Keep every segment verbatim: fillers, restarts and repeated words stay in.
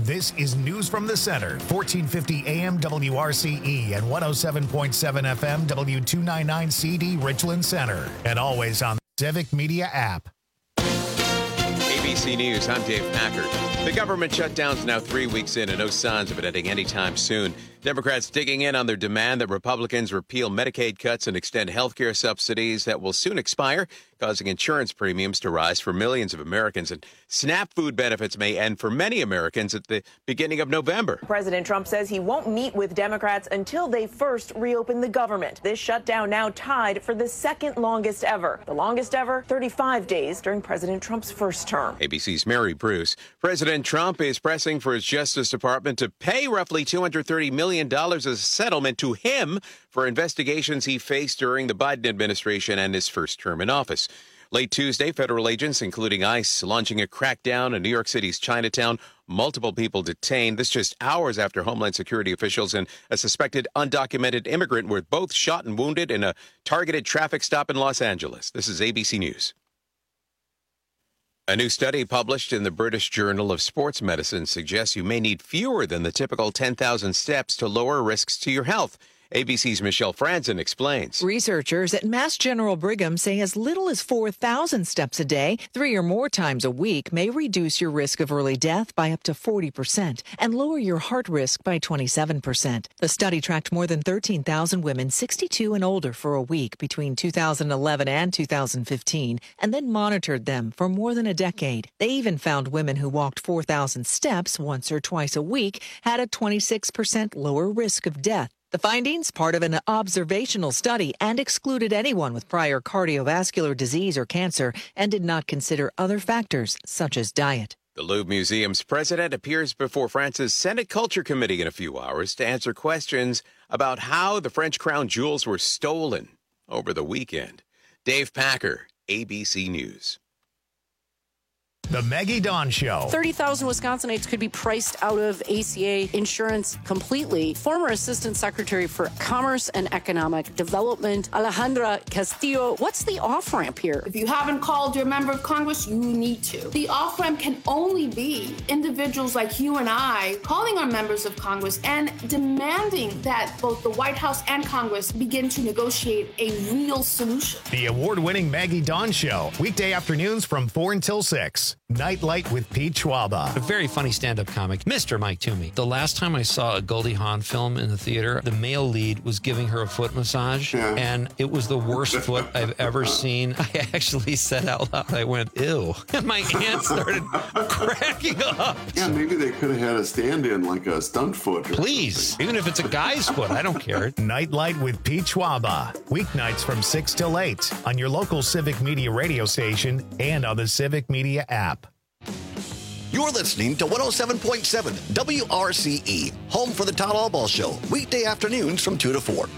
This is News from the Center, fourteen fifty A M W R C E and one oh seven point seven F M W two ninety-nine C D Richland Center. And always on the Civic Media app. A B C News, I'm Dave Packard. The government shutdown's now three weeks in and no signs of it ending anytime soon. Democrats digging in on their demand that Republicans repeal Medicaid cuts and extend health care subsidies that will soon expire, causing insurance premiums to rise for millions of Americans. And SNAP food benefits may end for many Americans at the beginning of November. President Trump says he won't meet with Democrats until they first reopen the government. This shutdown now tied for the second longest ever. The longest ever, thirty-five days during President Trump's first term. A B C's Mary Bruce. President Trump is pressing for his Justice Department to pay roughly two hundred thirty million dollars as a settlement to him for investigations he faced during the Biden administration and his first term in office. Late Tuesday, federal agents, including ICE, launching a crackdown in New York City's Chinatown. Multiple people detained. This just hours after Homeland Security officials and a suspected undocumented immigrant were both shot and wounded in a targeted traffic stop in Los Angeles. This is A B C News. A new study published in the British Journal of Sports Medicine suggests you may need fewer than the typical ten thousand steps to lower risks to your health. A B C's Michelle Franzen explains. Researchers at Mass General Brigham say as little as four thousand steps a day, three or more times a week, may reduce your risk of early death by up to forty percent and lower your heart risk by twenty-seven percent. The study tracked more than thirteen thousand women sixty-two and older for a week between two thousand eleven and two thousand fifteen and then monitored them for more than a decade. They even found women who walked four thousand steps once or twice a week had a twenty-six percent lower risk of death. The findings, part of an observational study, and excluded anyone with prior cardiovascular disease or cancer and did not consider other factors such as diet. The Louvre Museum's president appears before France's Senate Culture Committee in a few hours to answer questions about how the French crown jewels were stolen over the weekend. Dave Packer, A B C News. The Maggie Dawn Show. thirty thousand Wisconsinites could be priced out of A C A insurance completely. Former Assistant Secretary for Commerce and Economic Development, Alejandra Castillo, what's the off-ramp here? If you haven't called your member of Congress, you need to. The off-ramp can only be individuals like you and I calling our members of Congress and demanding that both the White House and Congress begin to negotiate a real solution. The award-winning Maggie Dawn Show. Weekday afternoons from four until six. Nightlight with Pete Schwaba. A very funny stand-up comic, Mister Mike Toomey. The last time I saw a Goldie Hawn film in the theater, the male lead was giving her a foot massage, yeah. and it was the worst foot I've ever seen. I actually said out loud, I went, ew. And my aunt started cracking up. Yeah, maybe they could have had a stand-in like a stunt foot. Please, something. even if it's a guy's foot, I don't care. Nightlight with Pete Schwaba. Weeknights from six till eight on your local Civic Media radio station and on the Civic Media app. You're listening to one oh seven point seven W R C E, home for the Todd Albaugh Show, weekday afternoons from two to four.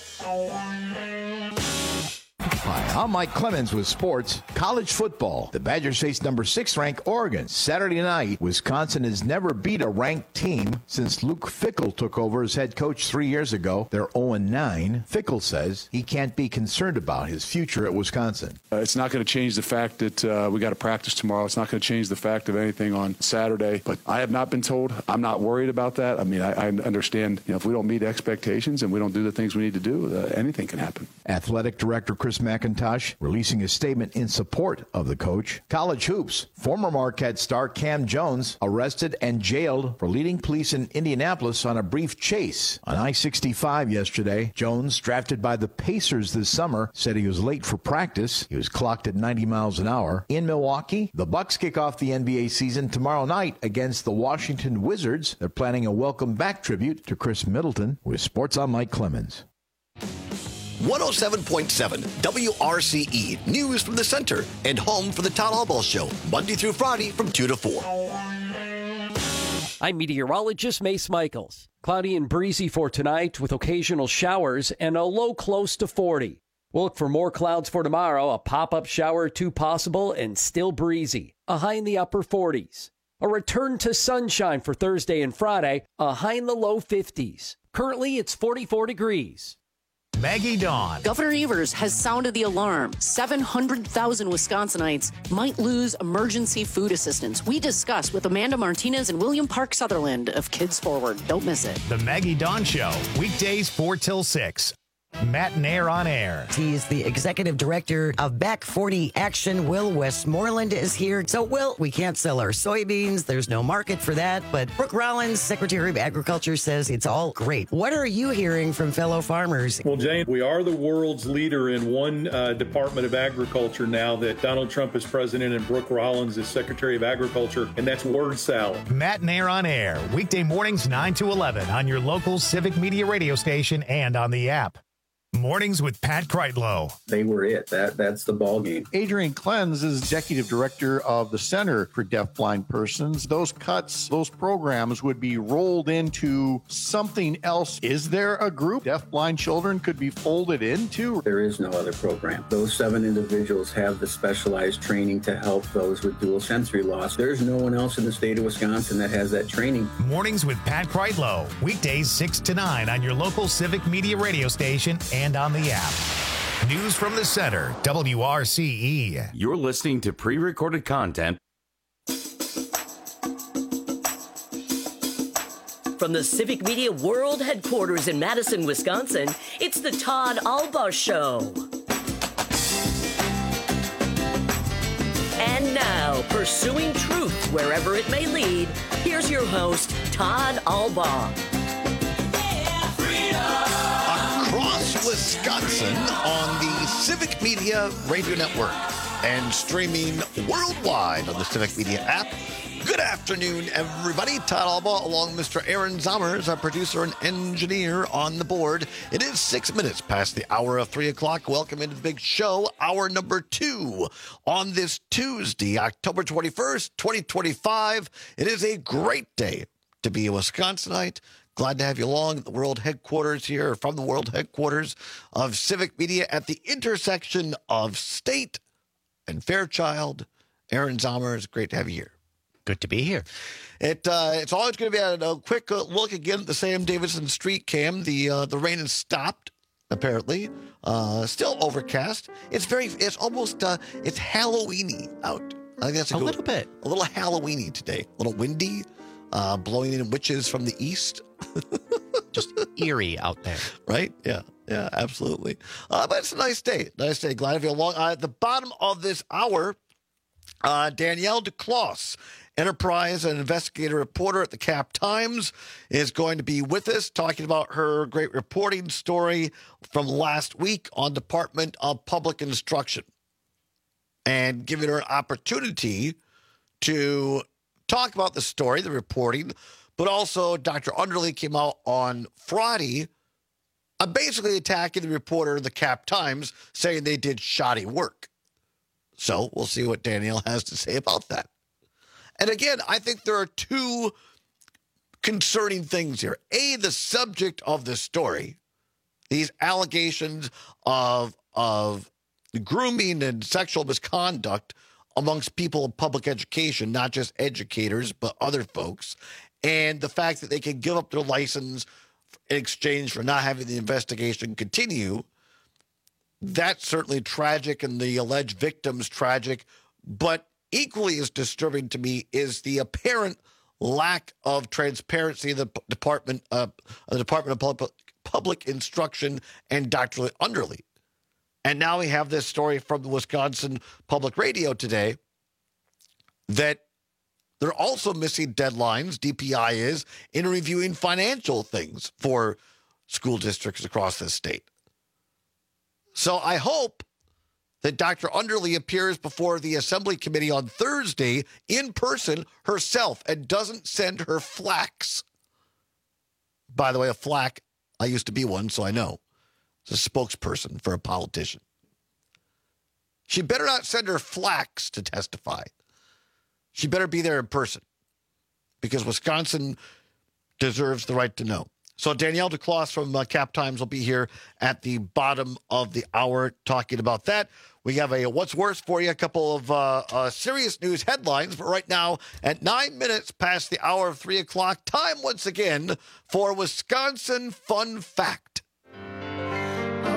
Hi, I'm Mike Clemens with sports. College football. The Badgers face number six ranked Oregon. Saturday night, Wisconsin has never beat a ranked team since Luke Fickell took over as head coach three years ago. They're oh and nine. Fickell says he can't be concerned about his future at Wisconsin. Uh, it's not going to change the fact that uh, we got to practice tomorrow. It's not going to change the fact of anything on Saturday. But I have not been told. I'm not worried about that. I mean, I, I understand, you know, if we don't meet expectations and we don't do the things we need to do, uh, anything can happen. Athletic Director Chris McIntosh releasing a statement in support of the coach. College hoops. Former Marquette star Cam Jones arrested and jailed for leading police in Indianapolis on a brief chase on I sixty-five yesterday. Jones, drafted by the Pacers this summer, said he was late for practice. He was clocked at ninety miles an hour. In Milwaukee, the Bucks kick off the N B A season tomorrow night against the Washington Wizards. They're planning a welcome back tribute to Chris Middleton. With sports, I'm Mike Clemens. one oh seven point seven W R C E, news from the center and home for the Todd Albaugh Show, Monday through Friday from two to four. I'm meteorologist Mace Michaels. Cloudy and breezy for tonight with occasional showers and a low close to forty. We'll look for more clouds for tomorrow, a pop-up shower or two possible and still breezy, a high in the upper forties. A return to sunshine for Thursday and Friday, a high in the low fifties. Currently, it's forty-four degrees. Maggie Dawn. Governor Evers has sounded the alarm. seven hundred thousand Wisconsinites might lose emergency food assistance. We discuss with Amanda Martinez and William Park Sutherland of Kids Forward. Don't miss it. The Maggie Dawn Show, weekdays four till six. Matt and Air on Air. He is the executive director of Back forty Action. Will Westmoreland is here. So, Will, we can't sell our soybeans. There's no market for that. But Brooke Rollins, Secretary of Agriculture, says it's all great. What are you hearing from fellow farmers? Well, Jane, we are the world's leader in one uh, Department of Agriculture now that Donald Trump is president and Brooke Rollins is Secretary of Agriculture, and that's word salad. Matt and Air on Air, weekday mornings nine to eleven on your local Civic Media radio station and on the app. Mornings with Pat Kreitlow. They were it. That That's the ball game. Adrian Klenz is executive director of the Center for Deafblind Persons. Those cuts, those programs would be rolled into something else. Is there a group deafblind children could be folded into? There is no other program. Those seven individuals have the specialized training to help those with dual sensory loss. There's no one else in the state of Wisconsin that has that training. Mornings with Pat Kreitlow. Weekdays six to nine on your local Civic Media radio station and and on the app. News from the Center, W R C E. You're listening to pre-recorded content from the Civic Media World Headquarters in Madison, Wisconsin. It's the Todd Alba Show. And now, pursuing truth wherever it may lead, here's your host, Todd Alba. Across Wisconsin on the Civic Media Radio Network and streaming worldwide on the Civic Media app. Good afternoon, everybody. Todd Alba along with Mister Aaron Zommers, our producer and engineer on the board. It is six minutes past the hour of three o'clock. Welcome into the big show, hour number two on this Tuesday, October twenty-first, twenty twenty-five. It is a great day to be a Wisconsinite. Glad to have you along at the world headquarters here, from the world headquarters of Civic Media at the intersection of State and Fairchild. Aaron Zommers, great to have you here. Good to be here. It uh, it's always going to be a, a quick uh, look again at the Sam Davidson street cam. The uh, the rain has stopped, apparently. Uh, still overcast. It's very. It's almost. Uh, it's Halloween-y out. I think that's a, a good, little bit. A little Halloween-y today. A little windy. Uh, blowing in witches from the east. Just eerie out there. Right? Yeah. Yeah, absolutely. Uh, but it's a nice day. Nice day. Glad to have you along. Uh, at the bottom of this hour, uh, Danielle DeCloss, Enterprise and investigative reporter at the Cap Times, is going to be with us talking about her great reporting story from last week on Department of Public Instruction and giving her an opportunity to talk about the story, the reporting, but also Doctor Underly came out on Friday uh, basically attacking the reporter of the Cap Times, saying they did shoddy work. So we'll see what Danielle has to say about that. And again, I think there are two concerning things here. A, the subject of the story, these allegations of, of grooming and sexual misconduct amongst people in public education, not just educators, but other folks, and the fact that they can give up their license in exchange for not having the investigation continue. That's certainly tragic, and the alleged victims tragic, but equally as disturbing to me is the apparent lack of transparency in the Department, uh, the Department of Public, Public Instruction and Doctor Underly. And now we have this story from the Wisconsin Public Radio today that they're also missing deadlines, D P I is, in reviewing financial things for school districts across the state. So I hope that Doctor Underly appears before the Assembly Committee on Thursday in person herself and doesn't send her flacks. By the way, a flack, I used to be one, so I know. It's a spokesperson for a politician. She better not send her flacks to testify. She better be there in person because Wisconsin deserves the right to know. So Danielle DeCloss from uh, Cap Times will be here at the bottom of the hour talking about that. We have a What's Worse for you, a couple of uh, uh, serious news headlines. But right now, at nine minutes past the hour of three o'clock, time once again for Wisconsin Fun Fact.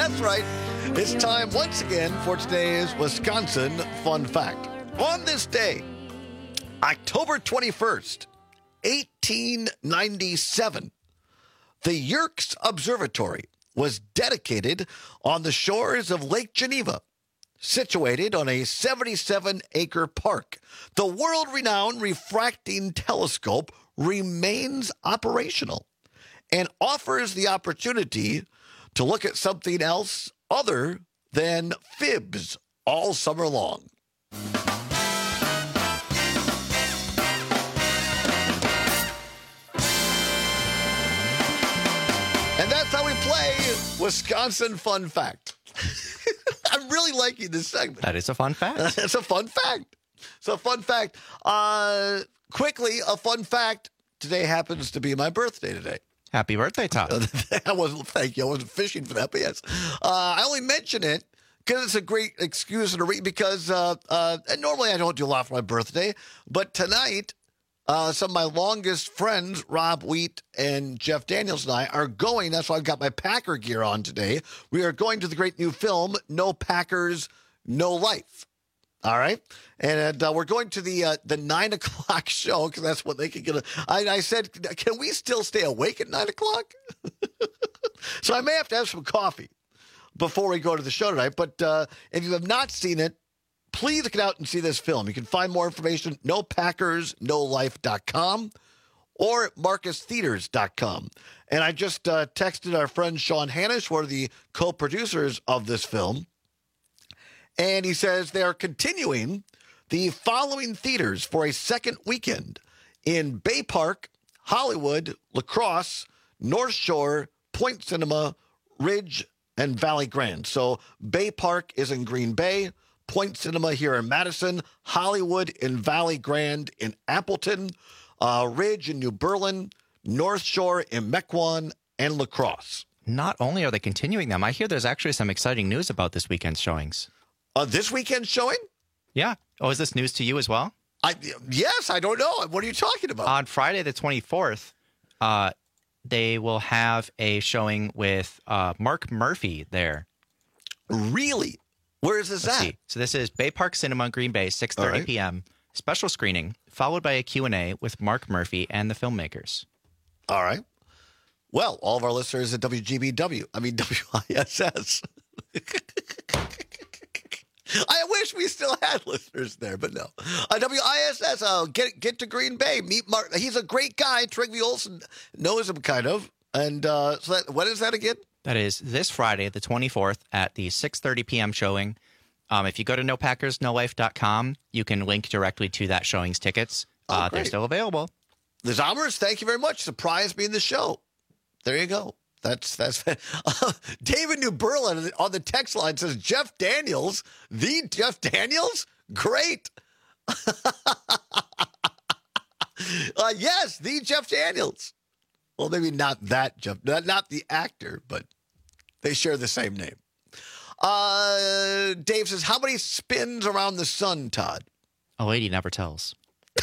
That's right. It's time once again for today's Wisconsin Fun Fact. On this day, October twenty-first, eighteen ninety-seven, the Yerkes Observatory was dedicated on the shores of Lake Geneva, situated on a seventy-seven acre park. The world-renowned refracting telescope remains operational and offers the opportunity to look at something else other than fibs all summer long. And that's how we play Wisconsin Fun Fact. I'm really liking this segment. That is a fun fact. It's a fun fact. It's a fun fact. Uh, quickly, a fun fact. Today happens to be my birthday today. Happy birthday, Todd. I wasn't, thank you. I wasn't fishing for that, but yes. Uh, I only mention it because it's a great excuse to read because uh, uh, and normally I don't do a lot for my birthday, but tonight, uh, some of my longest friends, Rob Wheat and Jeff Daniels and I, are going. That's why I've got my Packer gear on today. We are going to the great new film, No Packers, No Life. All right. And uh, we're going to the uh, the nine o'clock show because that's what they can get. A, I, I said, can we still stay awake at nine o'clock? So I may have to have some coffee before we go to the show tonight. But uh, if you have not seen it, please get out and see this film. You can find more information at no packers no life dot com or at marcus theaters dot com. And I just uh, texted our friend Sean Hannish, one of the co-producers of this film. And he says they are continuing the following theaters for a second weekend in Bay Park, Hollywood, La Crosse, North Shore, Point Cinema, Ridge, and Valley Grande. So Bay Park is in Green Bay, Point Cinema here in Madison, Hollywood in Valley Grande in Appleton, uh, Ridge in New Berlin, North Shore in Mequon, and La Crosse. Not only are they continuing them, I hear there's actually some exciting news about this weekend's showings. Uh, this weekend showing? Yeah. Oh, is this news to you as well? I Yes, I don't know. What are you talking about? On Friday the twenty-fourth, uh, they will have a showing with uh, Mark Murphy there. Really? Where is this Let's at? See. So this is Bay Park Cinema, Green Bay, six thirty right. p.m. Special screening, followed by a Q and A with Mark Murphy and the filmmakers. All right. Well, all of our listeners at W G B W, I mean W I S S. I wish we still had listeners there, but no. Uh, W I S S, uh, get get to Green Bay. Meet Mark. He's a great guy. Trygve Olsen knows him kind of. And uh, so that, what is that again? That is this Friday, the twenty-fourth, at the six thirty p.m. showing. Um, if you go to no packers no life dot com, you can link directly to that showing's tickets. Oh, uh, they're still available. The Zombers, thank you very much. Surprised me in the show. There you go. That's that's uh, David New Berlin on the text line says Jeff Daniels, the Jeff Daniels, great. uh, yes, the Jeff Daniels. Well, maybe not that Jeff, not, not the actor, but they share the same name. Uh, Dave says, how many spins around the sun, Todd? A lady never tells.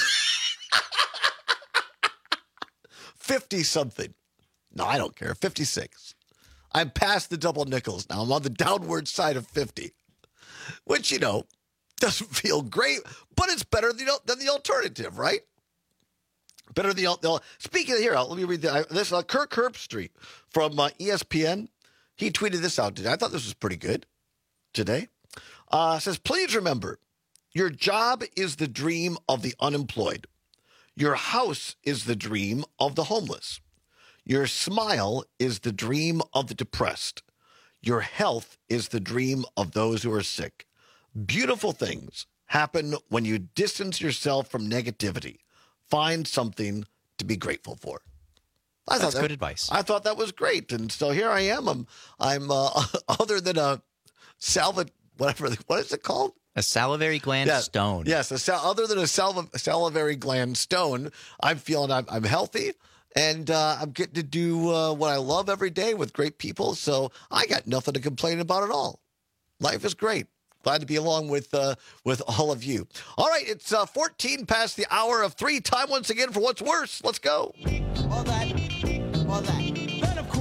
fifty something. No, I don't care. fifty-six. I'm past the double nickels now. I'm on the downward side of fifty, which, you know, doesn't feel great, but it's better than the, than the alternative, right? Better than the, the Speaking of here, let me read the, this. Uh, Kirk Herbstreit from uh, E S P N, he tweeted this out today. I thought this was pretty good today. Uh, says, please remember, your job is the dream of the unemployed. Your house is the dream of the homeless. Your smile is the dream of the depressed. Your health is the dream of those who are sick. Beautiful things happen when you distance yourself from negativity. Find something to be grateful for. I That's thought that, good advice. I thought that was great, and so here I am. I'm, I'm uh, other than a salva, whatever. What is it called? A salivary gland Yeah. stone. Yes, a sal- other than a salv- salivary gland stone, I'm feeling I'm, I'm healthy, and uh, I'm getting to do uh, what I love every day with great people. So I got nothing to complain about at all. Life is great. Glad to be along with uh, with all of you. All right, it's uh, fourteen past the hour of three. Time once again for What's Worse. Let's go. All that, all that. Then, of course, the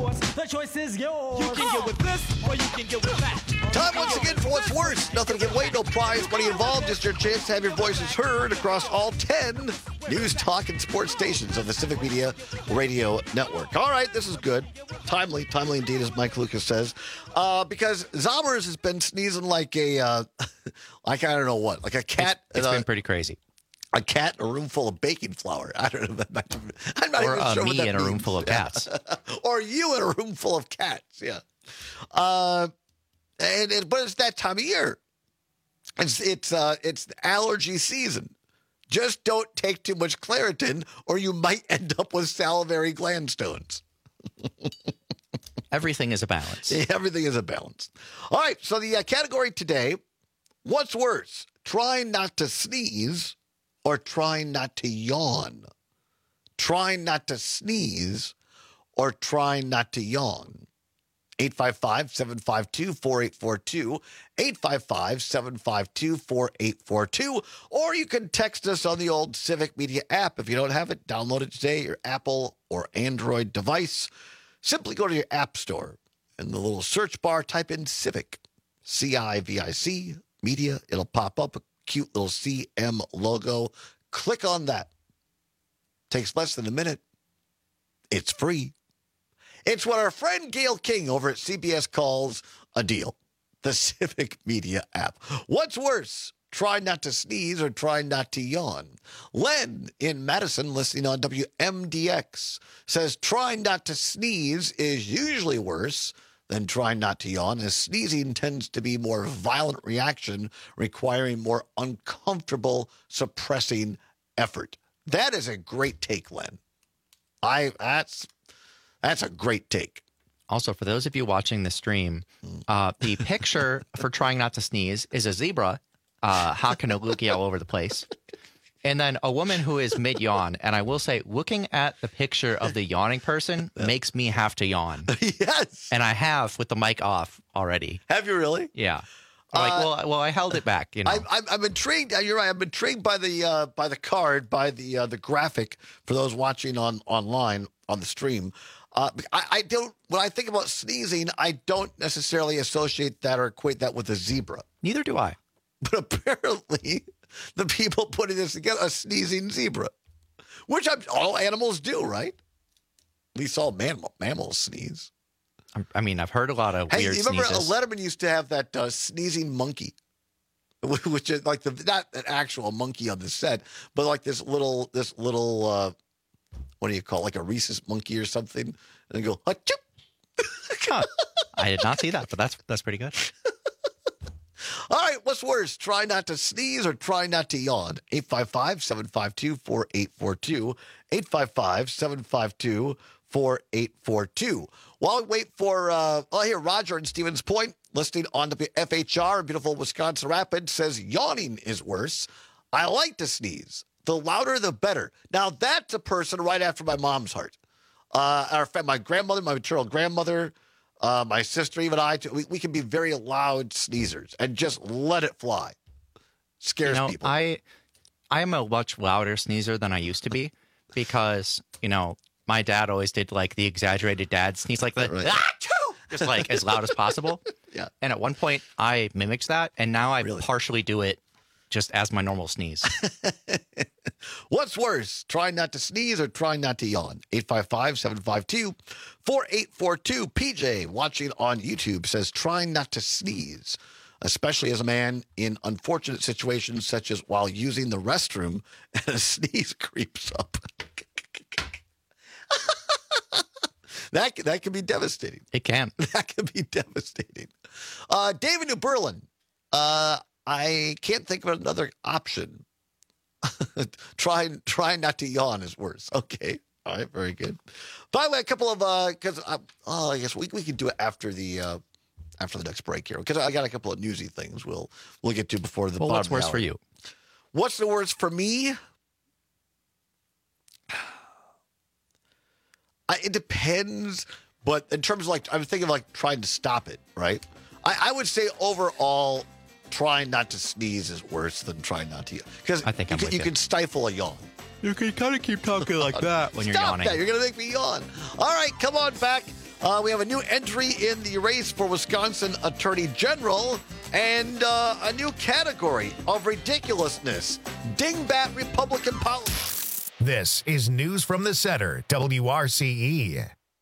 choice is yours. You can get with this or you can get with that. Time once again for what's worse. Nothing to give away, no prize money involved. Just your chance to have your voices heard across all ten news, talk, and sports stations of the Civic Media Radio Network. All right, this is good. Timely, timely indeed, as Mike Lucas says. Uh, because Zommers has been sneezing like a, uh, like I don't know what, like a cat. It's, it's uh, been pretty crazy. A cat in a room full of baking flour. I don't know. I'm not or even uh, sure what me that in a means. room full of cats. Or you in a room full of cats. Yeah. Uh, and, and but it's that time of year. It's it's uh it's allergy season. Just don't take too much Claritin, or you might end up with salivary gland stones. Everything is a balance. Everything is a balance. All right. So the uh, category today: what's worse, trying not to sneeze or trying not to yawn? Trying not to sneeze or trying not to yawn? eight five five, seven five two, four eight four two, eight five five, seven five two, four eight four two, or you can text us on the old Civic Media app. If you don't have it, download it today, your Apple or Android device. Simply go to your app store. In the little search bar, type in Civic, C I V I C, Media. It'll pop up a cute little C M logo. Click on that. Takes less than a minute. It's free. It's what our friend Gail King over at C B S calls a deal. The Civic Media app. What's worse, try not to sneeze or try not to yawn? Len in Madison, listening on W M D X, says trying not to sneeze is usually worse than trying not to yawn, as sneezing tends to be more violent reaction requiring more uncomfortable suppressing effort. That is a great take, Len. I that's that's a great take. Also, for those of you watching the stream, uh, the picture for trying not to sneeze is a zebra, uh, hocking a loogie all over the place. And then a woman who is mid-yawn. And I will say, looking at the picture of the yawning person makes me have to yawn. Yes. And I have with the mic off already. Have you really? Yeah. I'm like, Uh, well, well, I held it back, you know. I'm, I'm, I'm intrigued. You're right. I'm intrigued by the uh, by the card, by the uh, the graphic for those watching on online on the stream. Uh, I, I don't. When I think about sneezing, I don't necessarily associate that or equate that with a zebra. Neither do I. But apparently, the people putting this together, a sneezing zebra, which I'm, all animals do, right? At least all mammal, mammals sneeze. I mean, I've heard a lot of Hey, weird you remember sneezes. Letterman used to have that uh, sneezing monkey, which is like the not an actual monkey on the set, but like this little this little uh, what do you call it? Like a rhesus monkey or something, and they go achoo. Huh. I did not see that, but that's that's pretty good. All right, what's worse? Try not to sneeze or try not to yawn? eight five five, seven five two, four eight four two, eight five five, seven five two, four eight four two. While we wait for, uh, oh, here, Roger in Stevens Point, listening on the F H R in beautiful Wisconsin Rapids, says yawning is worse. I like to sneeze. The louder, the better. Now, that's a person right after my mom's heart. Uh, our, fa- my grandmother, my maternal grandmother, uh, my sister, even I, we, we can be very loud sneezers and just let it fly. Scares you know, people. I, I'm a much louder sneezer than I used to be because, you know, my dad always did like the exaggerated dad sneeze like that, Right. ah, choo! Just like as loud as possible. Yeah. And at one point I mimicked that, and now I partially do it just as my normal sneeze. What's worse, trying not to sneeze or trying not to yawn? eight five five, seven five two, four eight four two. P J, watching on YouTube, says trying not to sneeze, especially as a man in unfortunate situations such as while using the restroom and a sneeze creeps up. That, that can be devastating. It can. That can be devastating. Uh, David New Berlin, uh, I can't think of another option. try, try not to yawn is worse. Okay. All right. Very good. By the way, a couple of, uh, cause, uh, oh, I guess we, we can do it after the, uh, after the next break here. Cause I got a couple of newsy things we'll, we'll get to before the Well, bottom what's of the worse hour. for you? What's the worst for me? I, it depends, but in terms of like, I'm thinking of like trying to stop it, right? I, I would say overall, trying not to sneeze is worse than trying not to, because I think you, I'm can, with you you. can stifle a yawn. You can kind of keep talking like that when you're Stop yawning. that. You're going to make me yawn. All right, come on back. Uh, we have a new entry in the race for Wisconsin Attorney General and uh, a new category of ridiculousness. Dingbat Republican politics. This is News from the Center, W R C E.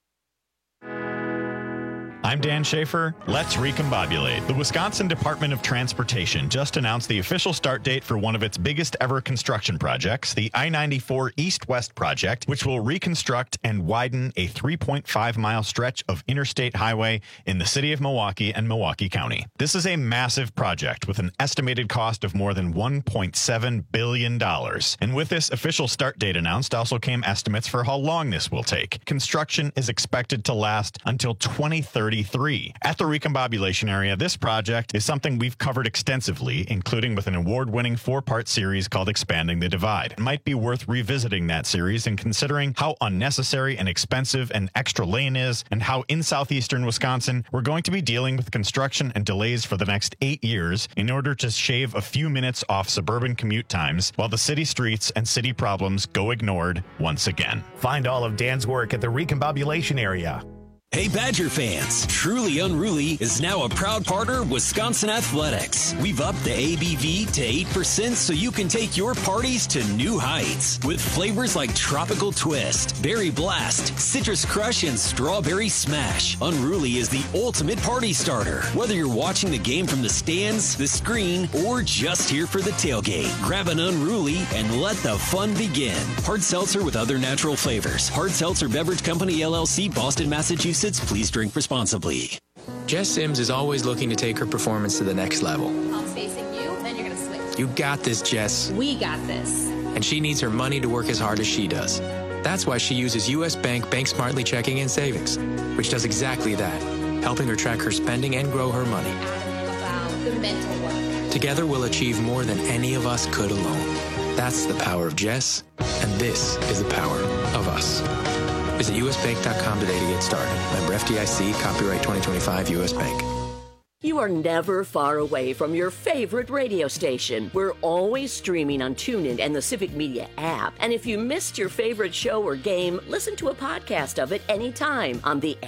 I'm Dan Schaefer. Let's recombobulate. The Wisconsin Department of Transportation just announced the official start date for one of its biggest ever construction projects, the I ninety-four East-West project, which will reconstruct and widen a three point five mile stretch of interstate highway in the city of Milwaukee and Milwaukee County. This is a massive project with an estimated cost of more than one point seven billion dollars. And with this official start date announced also came estimates for how long this will take. Construction is expected to last until twenty thirty-three. At the recombobulation area, this project is something we've covered extensively, including with an award-winning four-part series called Expanding the Divide. It might be worth revisiting that series and considering how unnecessary and expensive an extra lane is, and how in southeastern Wisconsin we're going to be dealing with construction and delays for the next eight years in order to shave a few minutes off suburban commute times while the city streets and city problems go ignored once again. Find all of Dan's work at the recombobulation area. Hey Badger fans, Truly Unruly is now a proud partner of Wisconsin Athletics. We've upped the A B V to eight percent so you can take your parties to new heights. With flavors like Tropical Twist, Berry Blast, Citrus Crush, and Strawberry Smash, Unruly is the ultimate party starter. Whether you're watching the game from the stands, the screen, or just here for the tailgate, grab an Unruly and let the fun begin. Hard seltzer with other natural flavors. Hard Seltzer Beverage Company, L L C, Boston, Massachusetts. Please drink responsibly. Jess Sims is always looking to take her performance to the next level. I'm facing you, then you're going to switch. You got this, Jess. We got this. And she needs her money to work as hard as she does. That's why she uses U S Bank Bank Smartly Checking and Savings, which does exactly that, helping her track her spending and grow her money. About the mental work. Together we'll achieve more than any of us could alone. That's the power of Jess, and this is the power of us. Visit U S bank dot com today to get started. Member F D I C, copyright twenty twenty-five, U S Bank. You are never far away from your favorite radio station. We're always streaming on TuneIn and the Civic Media app. And if you missed your favorite show or game, listen to a podcast of it anytime on the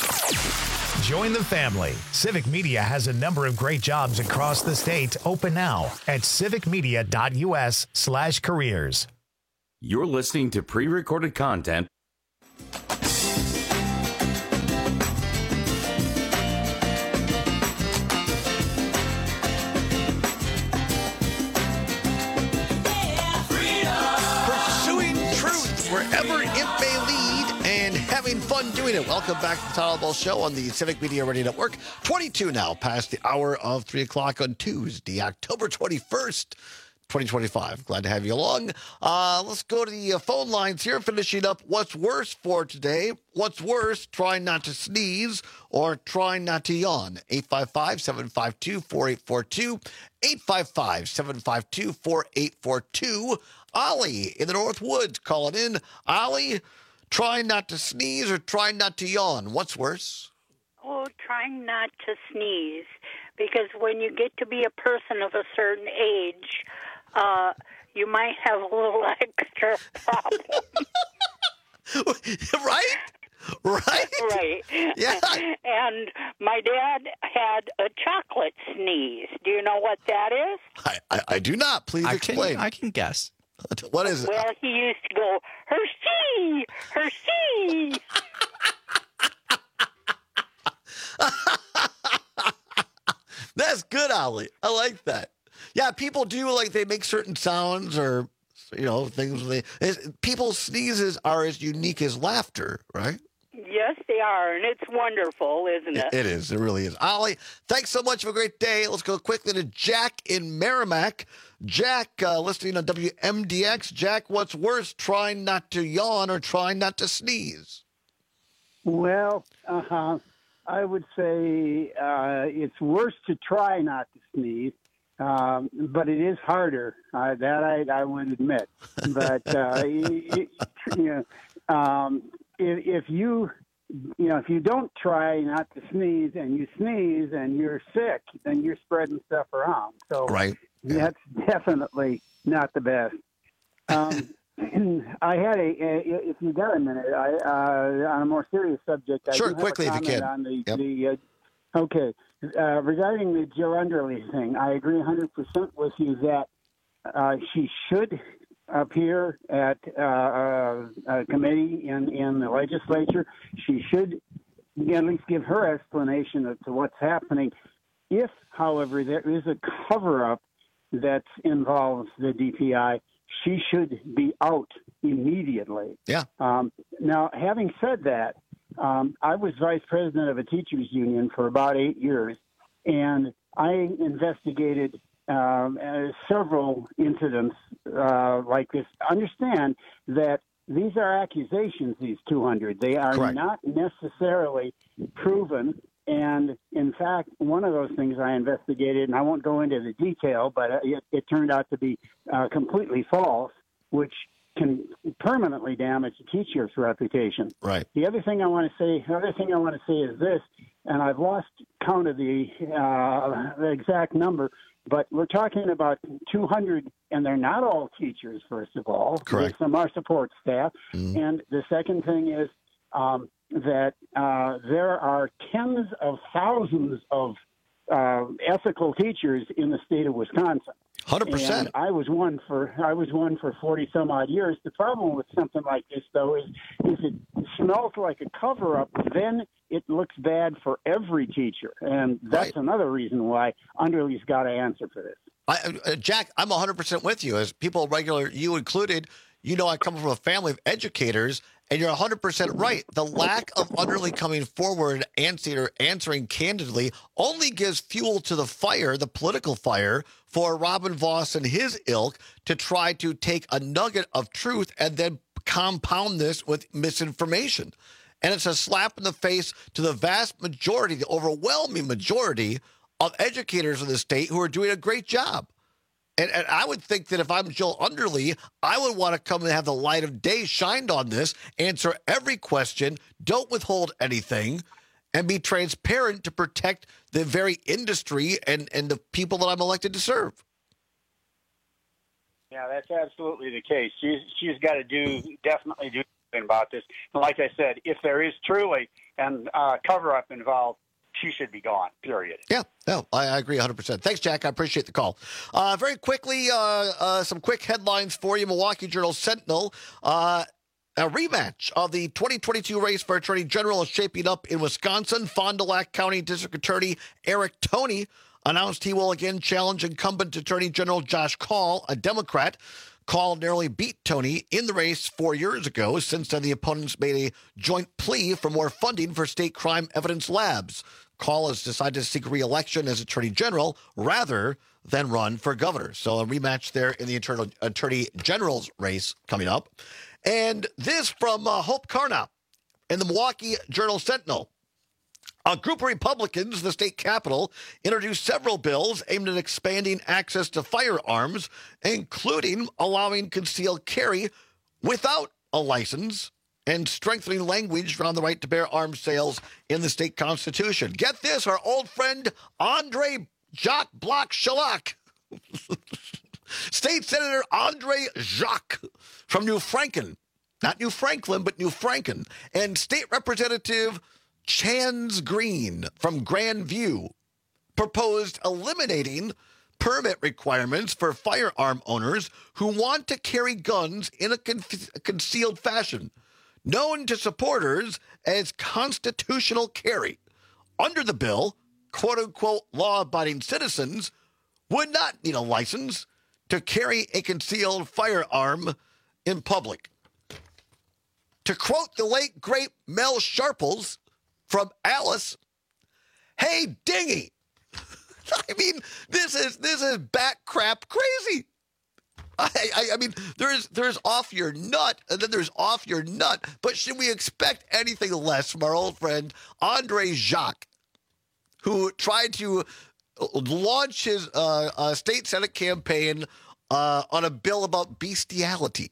app. Join the family. Civic Media has a number of great jobs across the state open now at civicmedia.us slash careers. You're listening to pre-recorded content. Wherever it may lead, and having fun doing it. Welcome back to the Todd Ball Show on the Civic Media Radio Network. twenty-two now, past the hour of three o'clock on Tuesday, October twenty-first, twenty twenty-five. Glad to have you along. Uh, let's go to the uh, phone lines here, finishing up what's worse for today. What's worse, trying not to sneeze or trying not to yawn. eight five five, seven five two, four eight four two, eight five five, seven five two, four eight four two. Ollie in the North Woods calling in. Ollie, trying not to sneeze or trying not to yawn. What's worse? Oh, trying not to sneeze. Because when you get to be a person of a certain age, uh, you might have a little extra problem. Right? Right? Right. Yeah. And my dad had a chocolate sneeze. Do you know what that is? I, I, I do not. Please I explain. Can, I can guess. What is it? Well, he used to go, Hershey, Hershey. That's good, Ollie. I like that. Yeah, people do, like, they make certain sounds or, you know, things. They, people's sneezes are as unique as laughter, right? Yes, they are, and it's wonderful, isn't it? It is. It really is. Ollie, thanks so much. Have a great day. Let's go quickly to Jack in Merrimack. Jack, uh, listening on W M D X. Jack, what's worse, trying not to yawn or trying not to sneeze? Well, uh-huh. I would say uh, it's worse to try not to sneeze, um, but it is harder. Uh, that I, I would admit. But uh, it, you know, um, if, if you you know if you don't try not to sneeze and you sneeze and you're sick, then you're spreading stuff around. So right. That's definitely not the best. Um, I had a, a, if you got a minute, I, uh, on a more serious subject. I Sure, do have quickly a if you comment can. On the, Yep. the, uh, okay, uh, regarding the Jill Underly thing, I agree one hundred percent with you that uh, she should appear at uh, a, a committee in, in the legislature. She should at least give her explanation as to what's happening. If, however, there is a cover-up that involves the D P I, she should be out immediately. Yeah. Um, now, having said that, um, I was vice president of a teachers union for about eight years, and I investigated um, uh, several incidents uh, like this. Understand that these are accusations, these two hundred. They are Correct. not necessarily proven. And in fact, one of those things I investigated, and I won't go into the detail, but it, it turned out to be uh, completely false, which can permanently damage the teacher's reputation. Right. The other thing I want to say, the other thing I want to say is this, and I've lost count of the, uh, the exact number, but we're talking about two hundred, and they're not all teachers, first of all. Correct. Some are support staff. Mm-hmm. And the second thing is, um, that uh, there are tens of thousands of uh, ethical teachers in the state of Wisconsin. one hundred percent. And I was one for I was one for forty some odd years. The problem with something like this, though, is if it smells like a cover up, then it looks bad for every teacher, and that's Right. another reason why Underly's got to answer for this. I, uh, Jack, I'm one hundred percent with you. As people regular, you included, you know I come from a family of educators, and you're one hundred percent right. The lack of Underly coming forward and answer, answering candidly only gives fuel to the fire, the political fire, for Robin Voss and his ilk to try to take a nugget of truth and then compound this with misinformation. And it's a slap in the face to the vast majority, the overwhelming majority of educators in the state who are doing a great job. And, and I would think that if I'm Jill Underly, I would want to come and have the light of day shined on this, answer every question, don't withhold anything, and be transparent to protect the very industry and, and the people that I'm elected to serve. Yeah, that's absolutely the case. She's she's got to do definitely do something about this. And like I said, if there is truly an uh, cover up involved, she should be gone. Period. Yeah, no, I, I agree one hundred percent. Thanks, Jack. I appreciate the call. Uh, very quickly, uh, uh, some quick headlines for you. Milwaukee Journal Sentinel. Uh, a rematch of the twenty twenty-two race for Attorney General is shaping up in Wisconsin. Fond du Lac County District Attorney Eric Toney announced he will again challenge incumbent Attorney General Josh Kaul, a Democrat. Kaul narrowly beat Toney in the race four years ago. Since then, the opponents made a joint plea for more funding for state crime evidence labs. Kaul has decided to seek re-election as Attorney General rather than run for governor. So a rematch there in the Internal Attorney General's race coming up. And this from uh, Hope Carnap in the Milwaukee Journal Sentinel. A group of Republicans in the state capitol introduced several bills aimed at expanding access to firearms, including allowing concealed carry without a license and strengthening language around the right to bear arms sales in the state constitution. Get this, our old friend Andre Jacques Bloch Chalac, State Senator Andre Jacques from New Franken, not New Franklin, but New Franken, and State Representative Chance Green from Grandview proposed eliminating permit requirements for firearm owners who want to carry guns in a, con- a concealed fashion, known to supporters as constitutional carry. Under the bill, quote-unquote law-abiding citizens would not need a license to carry a concealed firearm in public. To quote the late, great Mel Sharples from Alice, hey, dingy. I mean, this is this is bat crap crazy. I, I, I mean, there's there's off your nut, and then there's off your nut. But should we expect anything less from our old friend Andre Jacques, who tried to launch his uh, uh, state senate campaign uh, on a bill about bestiality?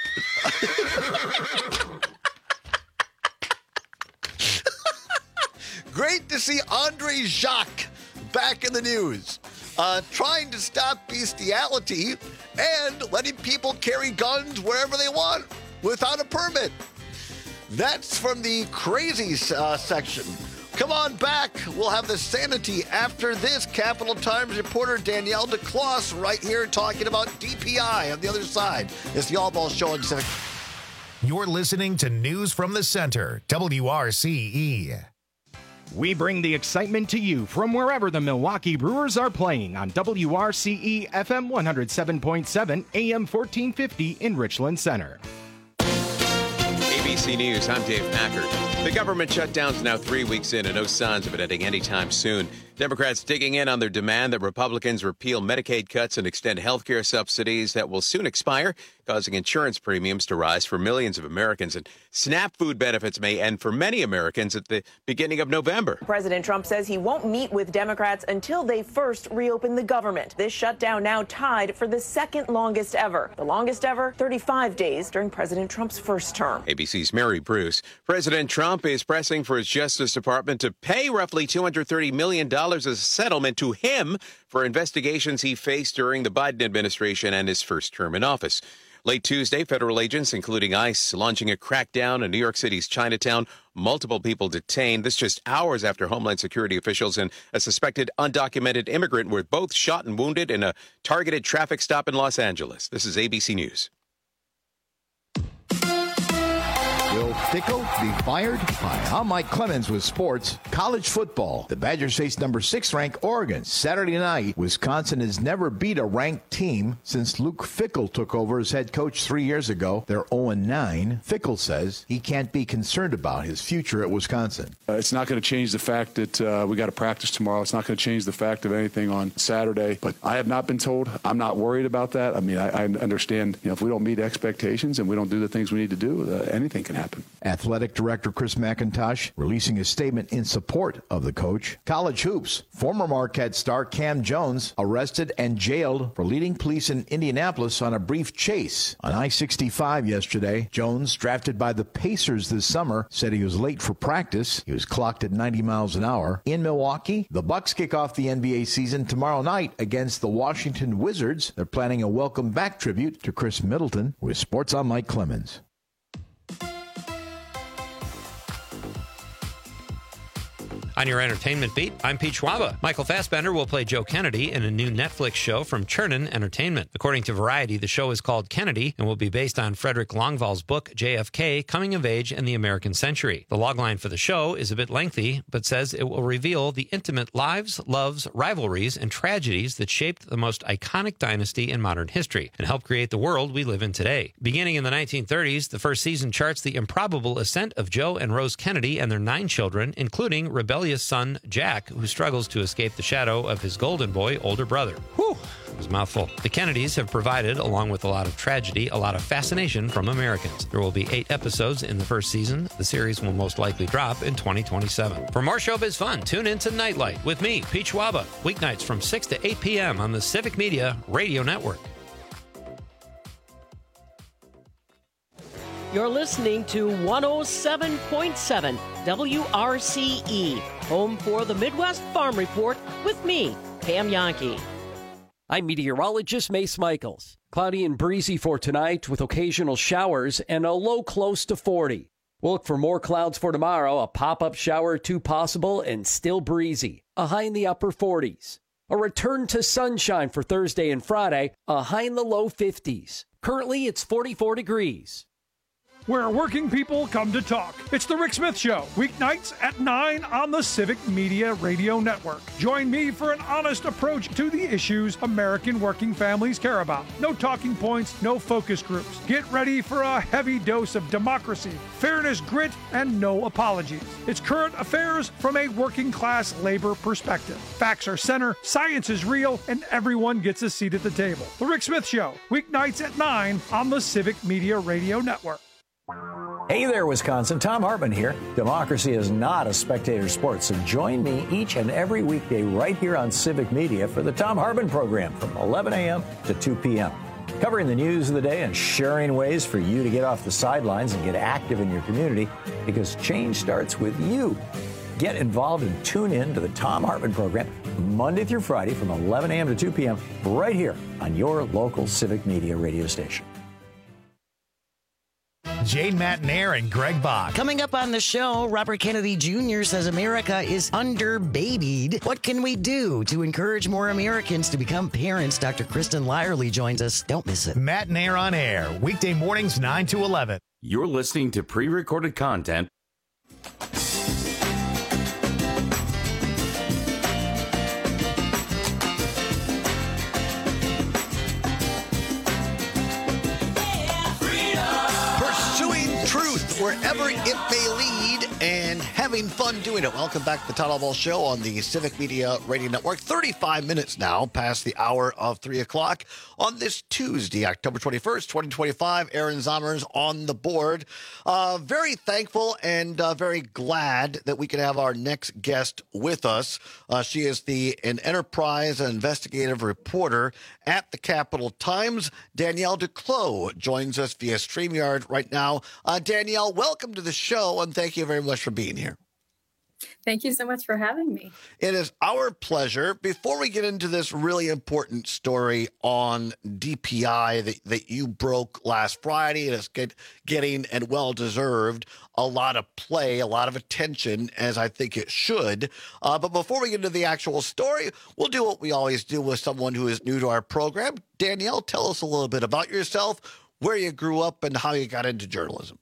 Great to see Andre Jacques back in the news, uh, trying to stop bestiality and letting people carry guns wherever they want without a permit. That's from the crazy uh, section. Come on back. We'll have the sanity after this. Capital Times reporter Danielle DeCloss right here talking about D P I on the other side. It's the All Ball Show on Civic. You're listening to News from the Center, W R C E. We bring the excitement to you from wherever the Milwaukee Brewers are playing on W R C E F M one oh seven point seven, A M fourteen fifty in Richland Center. A B C News, I'm Dave Packard. The government shutdown's now three weeks in and no signs of it ending anytime soon. Democrats digging in on their demand that Republicans repeal Medicaid cuts and extend health care subsidies that will soon expire, causing insurance premiums to rise for millions of Americans. And SNAP food benefits may end for many Americans at the beginning of November. President Trump says he won't meet with Democrats until they first reopen the government. This shutdown now tied for the second longest ever. The longest ever, thirty-five days during President Trump's first term. A B C's Mary Bruce. President Trump is pressing for his Justice Department to pay roughly two hundred thirty million dollars as a settlement to him for investigations he faced during the Biden administration and his first term in office. Late Tuesday, federal agents, including ICE, launching a crackdown in New York City's Chinatown. Multiple people detained. This just hours after Homeland Security officials and a suspected undocumented immigrant were both shot and wounded in a targeted traffic stop in Los Angeles. This is A B C News. Will Fickell be fired? Hi, I'm Mike Clemens with sports. College football. The Badgers face number six ranked Oregon Saturday night. Wisconsin has never beat a ranked team since Luke Fickell took over as head coach three years ago. They're oh and nine. Fickell says he can't be concerned about his future at Wisconsin. Uh, it's not going to change the fact that uh, we got to practice tomorrow. It's not going to change the fact of anything on Saturday. But I have not been told. I'm not worried about that. I mean, I, I understand, you know, if we don't meet expectations and we don't do the things we need to do, uh, anything can happen. Athletic Director Chris McIntosh releasing a statement in support of the coach. College hoops. Former Marquette star Cam Jones arrested and jailed for leading police in Indianapolis on a brief chase on I sixty-five yesterday. Jones, drafted by the Pacers this summer, said he was late for practice. He was clocked at ninety miles an hour. In Milwaukee, the Bucks kick off the N B A season tomorrow night against the Washington Wizards. They're planning a welcome back tribute to Chris Middleton. With sports, I'm Mike Clemens. On your entertainment beat, I'm Pete Schwaba. Michael Fassbender will play Joe Kennedy in a new Netflix show from Chernin Entertainment. According to Variety, the show is called Kennedy and will be based on Frederick Longvall's book J F K, Coming of Age in the American Century. The logline for the show is a bit lengthy, but says it will reveal the intimate lives, loves, rivalries, and tragedies that shaped the most iconic dynasty in modern history and helped create the world we live in today. Beginning in the nineteen thirties, the first season charts the improbable ascent of Joe and Rose Kennedy and their nine children, including rebellious son Jack, who struggles to escape the shadow of his golden boy older brother. Whew, it was a mouthful. The Kennedys have provided, along with a lot of tragedy, a lot of fascination from Americans. There will be eight episodes in the first season. The series will most likely drop in twenty twenty-seven. For more showbiz fun, tune in to Nightlight with me, Pete Schwaba, weeknights from six to eight p.m. on the Civic Media Radio Network. You're listening to one oh seven point seven W R C E, home for the Midwest Farm Report with me, Pam Yankee. I'm meteorologist Mace Michaels. Cloudy and breezy for tonight with occasional showers and a low close to forty. We'll look for more clouds for tomorrow, a pop-up shower or two possible and still breezy, a high in the upper forties. A return to sunshine for Thursday and Friday, a high in the low fifties. Currently, it's forty-four degrees. Where working people come to talk. It's the Rick Smith Show, weeknights at nine on the Civic Media Radio Network. Join me for an honest approach to the issues American working families care about. No talking points, no focus groups. Get ready for a heavy dose of democracy, fairness, grit, and no apologies. It's current affairs from a working class labor perspective. Facts are center, science is real, and everyone gets a seat at the table. The Rick Smith Show, weeknights at nine on the Civic Media Radio Network. Hey there, Wisconsin. Tom Hartman here. Democracy is not a spectator sport, so join me each and every weekday right here on Civic Media for the Tom Hartman program from eleven a.m. to two p.m. Covering the news of the day and sharing ways for you to get off the sidelines and get active in your community, because change starts with you. Get involved and tune in to the Tom Hartman program Monday through Friday from eleven a.m. to two p.m. right here on your local Civic Media radio station. Jane Matnair and Greg Bach. Coming up on the show, Robert Kennedy Junior says America is under-babied. What can we do to encourage more Americans to become parents? Doctor Kristen Lyerly joins us. Don't miss it. Matnair on air, weekday mornings nine to eleven. You're listening to pre-recorded content. Wherever it may lead, and having fun doing it. Welcome back to the Todd Ball Show on the Civic Media Radio Network. thirty-five minutes now past the hour of three o'clock on this Tuesday, October twenty-first, twenty twenty-five. Aaron Zomer's on the board. Uh, very thankful and uh, very glad that we can have our next guest with us. Uh, she is the an enterprise and investigative reporter at the Capital Times. Danielle Duclos joins us via StreamYard right now. Uh, Danielle, welcome to the show, and thank you very much for being here. Thank you so much for having me. It is our pleasure. Before we get into this really important story on D P I that, that you broke last Friday, and it's get, getting, and well-deserved, a lot of play, a lot of attention, as I think it should. Uh, but before we get into the actual story, we'll do what we always do with someone who is new to our program. Danielle, tell us a little bit about yourself, where you grew up, and how you got into journalism.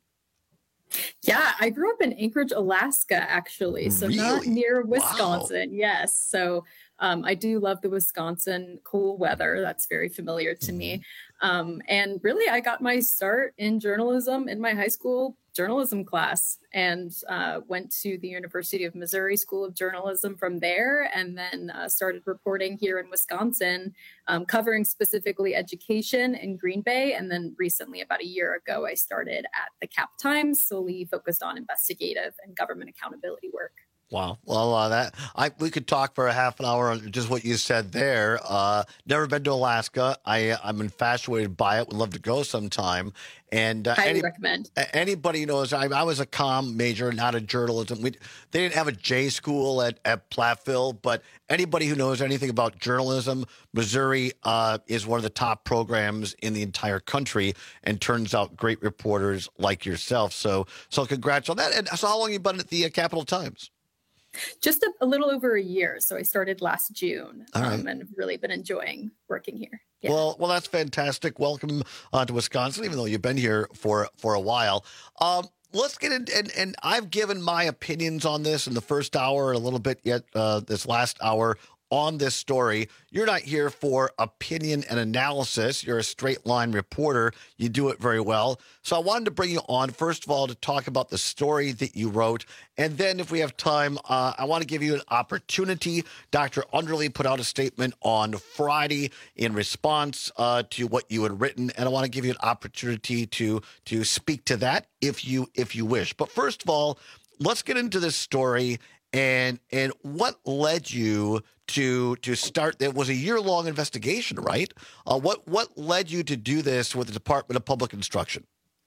Yeah, I grew up in Anchorage, Alaska, actually. So really? Not near Wisconsin. Wow. Yes. So um, I do love the Wisconsin cool weather. That's very familiar to me. Um, and really, I got my start in journalism in my high school journalism class, and uh, went to the University of Missouri School of Journalism from there, and then uh, started reporting here in Wisconsin, um, covering specifically education in Green Bay. And then recently, about a year ago, I started at the Cap Times, solely focused on investigative and government accountability work. Wow. Well, uh, that I we could talk for a half an hour on just what you said there. Uh, never been to Alaska. I I'm infatuated by it. Would love to go sometime. And uh, Highly any, recommend. Anybody knows I, I was a comm major, not a journalism. We they didn't have a J school at at Platteville, but anybody who knows anything about journalism, Missouri uh, is one of the top programs in the entire country, and turns out great reporters like yourself. So so congrats on that. And so how long have you been at the uh, Capital Times? Just a, a little over a year. So I started last June, All right. um, and really been enjoying working here. Yeah. Well, well, that's fantastic. Welcome uh, to Wisconsin, even though you've been here for for a while. Um, let's get in, and, and I've given my opinions on this in the first hour, a little bit yet uh, this last hour on this story. You're not here for opinion and analysis. You're a straight line reporter. You do it very well. So I wanted to bring you on, first of all, to talk about the story that you wrote. And then if we have time, uh, I want to give you an opportunity. Doctor Underly put out a statement on Friday in response uh, to what you had written. And I want to give you an opportunity to to speak to that if you if you wish. But first of all, let's get into this story. And and what led you to to start? It was a year long investigation, right? Uh, what what led you to do this with the Department of Public Instruction?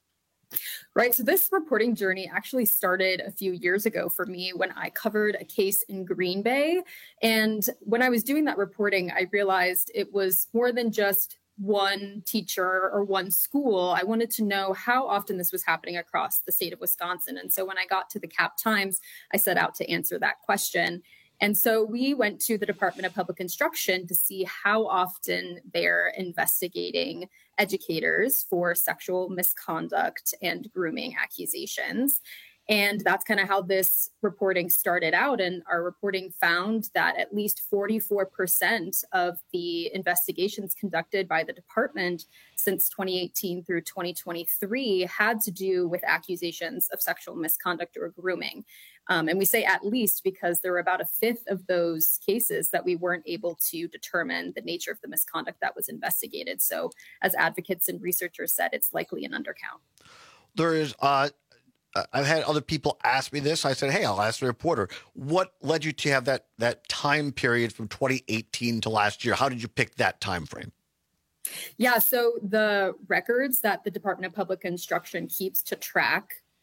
Right. So this reporting journey actually started a few years ago for me when I covered a case in Green Bay. And when I was doing that reporting, I realized it was more than just one teacher or one school. I wanted to know how often this was happening across the state of Wisconsin. And so when I got to the Cap Times, I set out to answer that question. And so we went to the Department of Public Instruction to see how often they're investigating educators for sexual misconduct and grooming accusations. And that's kind of how this reporting started out. And our reporting found that at least forty-four percent of the investigations conducted by the department since twenty eighteen through twenty twenty-three had to do with accusations of sexual misconduct or grooming. Um, and we say at least because there were about a fifth of those cases that we weren't able to determine the nature of the misconduct that was investigated. So as advocates and researchers said, it's likely an undercount. There is... Uh... I've had other people ask me this. I said, hey, I'll ask the reporter, what led you to have that that time period from twenty eighteen to last year? How did you pick that time frame? Yeah, so the records that the Department of Public Instruction keeps to track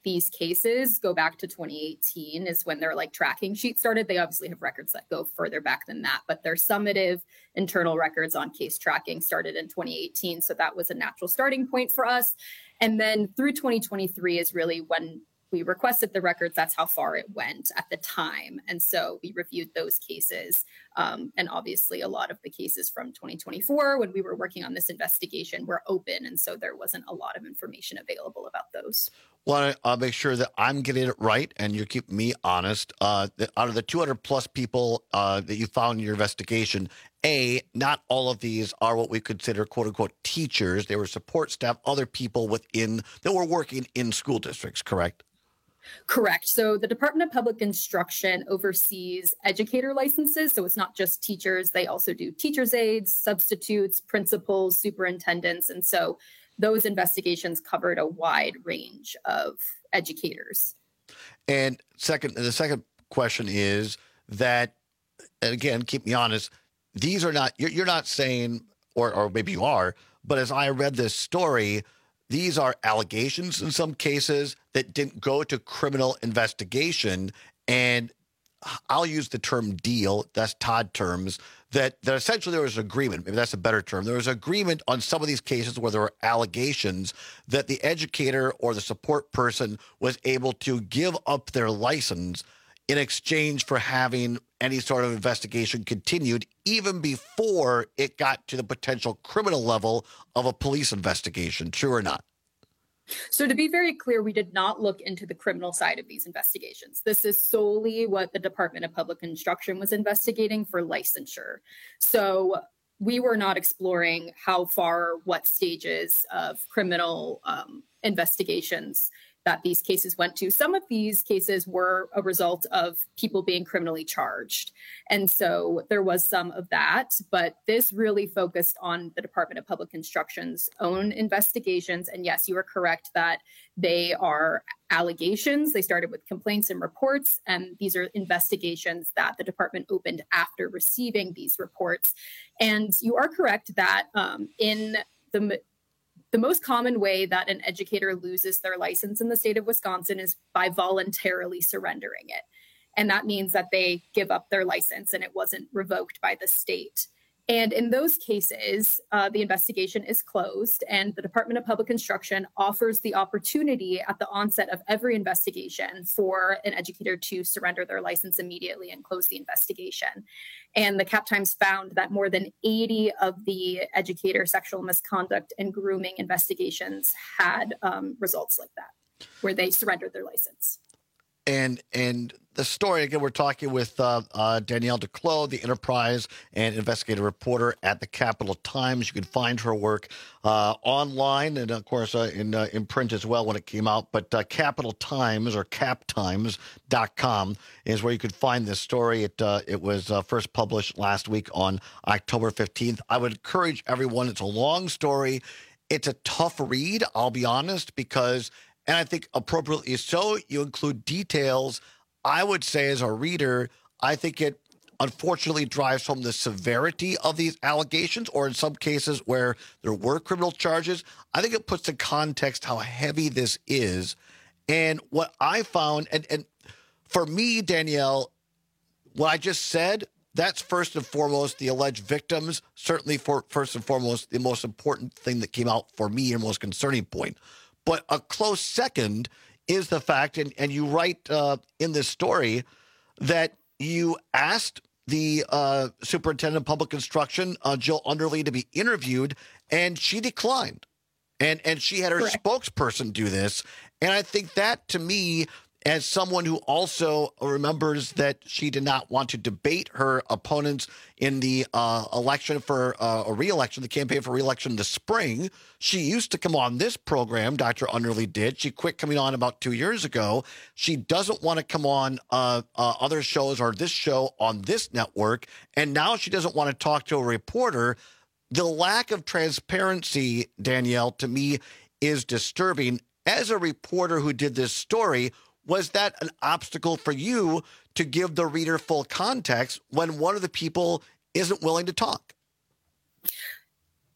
these cases go back to twenty eighteen is when their like tracking sheet started. They obviously have records that go further back than that, but their summative internal records on case tracking started in twenty eighteen. So that was a natural starting point for us. And then through twenty twenty-three is really when we requested the records. That's how far it went at the time. And so we reviewed those cases. Um, and obviously a lot of the cases from twenty twenty-four when we were working on this investigation were open. And so there wasn't a lot of information available about those. Want to uh, make sure that I'm getting it right and you keep me honest. Uh, that out of the two hundred plus people uh, that you found in your investigation, A, not all of these are what we consider quote unquote teachers. They were support staff, other people within that were working in school districts, correct? Correct. So the Department of Public Instruction oversees educator licenses. So it's not just teachers. They also do teachers' aides, substitutes, principals, superintendents. And so those investigations covered a wide range of educators. And second, the second question is that, and again, keep me honest, these are not, you're, you're not saying, or, or maybe you are, but as I read this story, these are allegations in some cases that didn't go to criminal investigation. And I'll use the term deal, that's Todd terms, that, that essentially there was an agreement. Maybe that's a better term. There was agreement on some of these cases where there were allegations that the educator or the support person was able to give up their license in exchange for having any sort of investigation continued, even before it got to the potential criminal level of a police investigation. True or not? So to be very clear, we did not look into the criminal side of these investigations. This is solely what the Department of Public Instruction was investigating for licensure. So we were not exploring how far, what stages of criminal um, investigations that these cases went to. Some of these cases were a result of people being criminally charged. And so there was some of that, but this really focused on the Department of Public Instruction's own investigations. And yes, you are correct that they are allegations. They started with complaints and reports, and these are investigations that the department opened after receiving these reports. And you are correct that um, in the The most common way that an educator loses their license in the state of Wisconsin is by voluntarily surrendering it. And that means that they give up their license and it wasn't revoked by the state. And in those cases, uh, the investigation is closed, and the Department of Public Instruction offers the opportunity at the onset of every investigation for an educator to surrender their license immediately and close the investigation. And the Cap Times found that more than eighty of the educator sexual misconduct and grooming investigations had um, results like that, where they surrendered their license. And and the story, again, we're talking with uh, uh, Danielle Duclos, the Enterprise and investigative reporter at the Capital Times. You can find her work uh, online and, of course, uh, in uh, in print as well when it came out. But uh, Capital Times, or cap times dot com, is where you can find this story. It, uh, it was uh, first published last week on October fifteenth. I would encourage everyone. It's a long story. It's a tough read, I'll be honest, because... and I think appropriately so, you include details. I would say as a reader, I think it unfortunately drives home the severity of these allegations, or in some cases where there were criminal charges. I think it puts in context how heavy this is. And what I found, and, and for me, Danielle, what I just said, that's first and foremost the alleged victims, certainly for first and foremost the most important thing that came out for me and most concerning point. But a close second is the fact, and, and you write uh, in this story, that you asked the uh, superintendent of public instruction, uh, Jill Underly, to be interviewed, and she declined. And, and she had her Correct. spokesperson do this. And I think that, to me, as someone who also remembers that she did not want to debate her opponents in the uh, election for uh, a re-election, the campaign for re-election in the spring. She used to come on this program, Doctor Underly did. She quit coming on about two years ago. She doesn't want to come on uh, uh, other shows or this show on this network. And now she doesn't want to talk to a reporter. The lack of transparency, Danielle, to me is disturbing. As a reporter who did this story, was that an obstacle for you to give the reader full context when one of the people isn't willing to talk?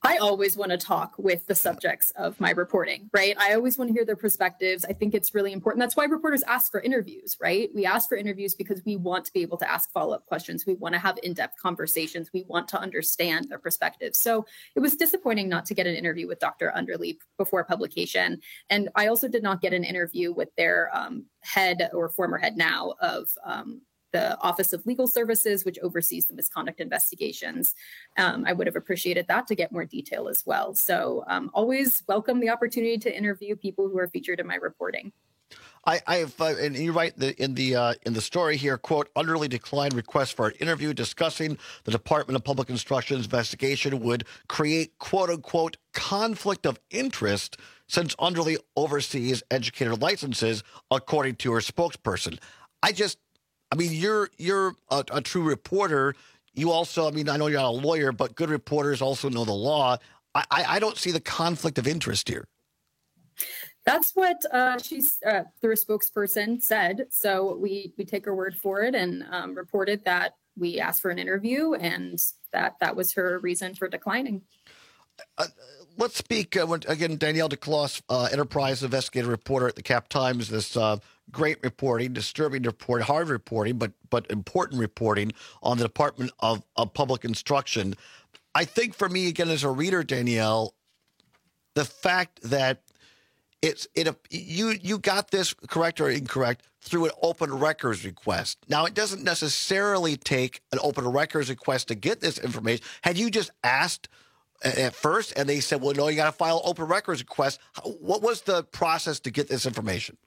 I always want to talk with the subjects of my reporting, right? I always want to hear their perspectives. I think it's really important. That's why reporters ask for interviews, right? We ask for interviews because we want to be able to ask follow-up questions. We want to have in-depth conversations. We want to understand their perspectives. So it was disappointing not to get an interview with Doctor Underly before publication. And I also did not get an interview with their um, head or former head now of um, the Office of Legal Services, which oversees the misconduct investigations. Um, I would have appreciated that to get more detail as well. So um, always welcome the opportunity to interview people who are featured in my reporting. I, I have, uh, and you write the, in the uh, in the story here, quote, Underly declined request for an interview discussing the Department of Public Instruction's investigation would create, quote unquote, conflict of interest since Underly oversees educator licenses, according to her spokesperson. I just, I mean, you're you're a, a true reporter. You also, I mean, I know you're not a lawyer, but good reporters also know the law. I, I, I don't see the conflict of interest here. That's what uh, she's uh, through a spokesperson said. So we we take her word for it and um, reported that we asked for an interview and that that was her reason for declining. Uh, let's speak uh, when, again. Danielle DeCloss, uh, Enterprise investigative reporter at the Cap Times. This uh, great reporting, disturbing report, hard reporting, but but important reporting on the Department of, of Public Instruction. I think for me, again, as a reader, Danielle, the fact that it's it you you got this correct or incorrect through an open records request. Now, it doesn't necessarily take an open records request to get this information. Had you just asked at first and they said, well, no, you got to file an open records request, what was the process to get this information?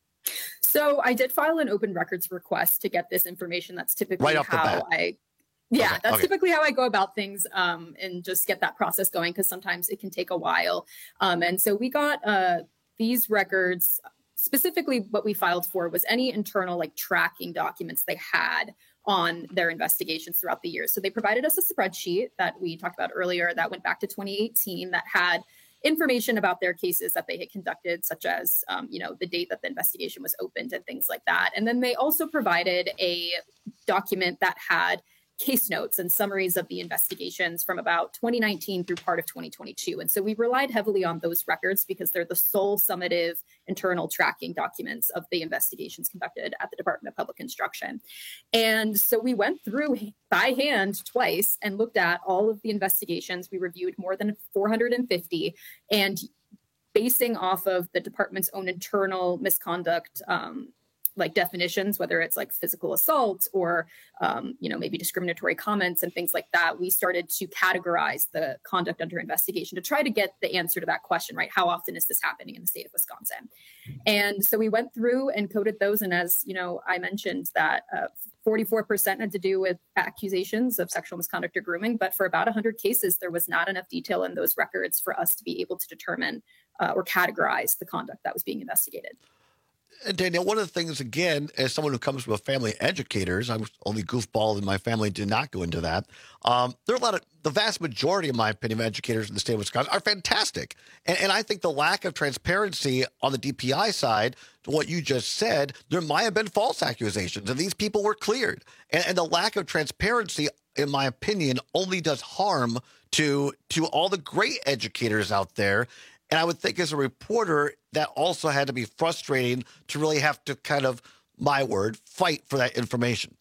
So I did file an open records request to get this information. That's typically right off how the bat. I Yeah, okay. that's okay. typically how I go about things um, and just get that process going because sometimes it can take a while. Um, and so we got uh, these records. Specifically, what we filed for was any internal like tracking documents they had on their investigations throughout the years. So they provided us a spreadsheet that we talked about earlier that went back to twenty eighteen that had information about their cases that they had conducted, such as, um, you know, the date that the investigation was opened and things like that. And then they also provided a document that had case notes and summaries of the investigations from about twenty nineteen through part of twenty twenty-two. And so we relied heavily on those records because they're the sole summative internal tracking documents of the investigations conducted at the Department of Public Instruction. And so we went through by hand twice and looked at all of the investigations. We reviewed more than four hundred fifty, and basing off of the department's own internal misconduct um, like definitions, whether it's like physical assault or, um, you know, maybe discriminatory comments and things like that, we started to categorize the conduct under investigation to try to get the answer to that question, right? How often is this happening in the state of Wisconsin? And so we went through and coded those. And as, you know, I mentioned that uh, forty-four percent had to do with accusations of sexual misconduct or grooming, but for about one hundred cases, there was not enough detail in those records for us to be able to determine uh, or categorize the conduct that was being investigated. And Danielle, one of the things, again, as someone who comes from a family of educators, I was only goofball in my family, did not go into that. Um, there are a lot of, the vast majority, in my opinion, of educators in the state of Wisconsin are fantastic. And, and I think the lack of transparency on the D P I side, to what you just said, there might have been false accusations, and these people were cleared. And, and the lack of transparency, in my opinion, only does harm to to all the great educators out there. And I would think as a reporter, that also had to be frustrating to really have to kind of, my word, fight for that information.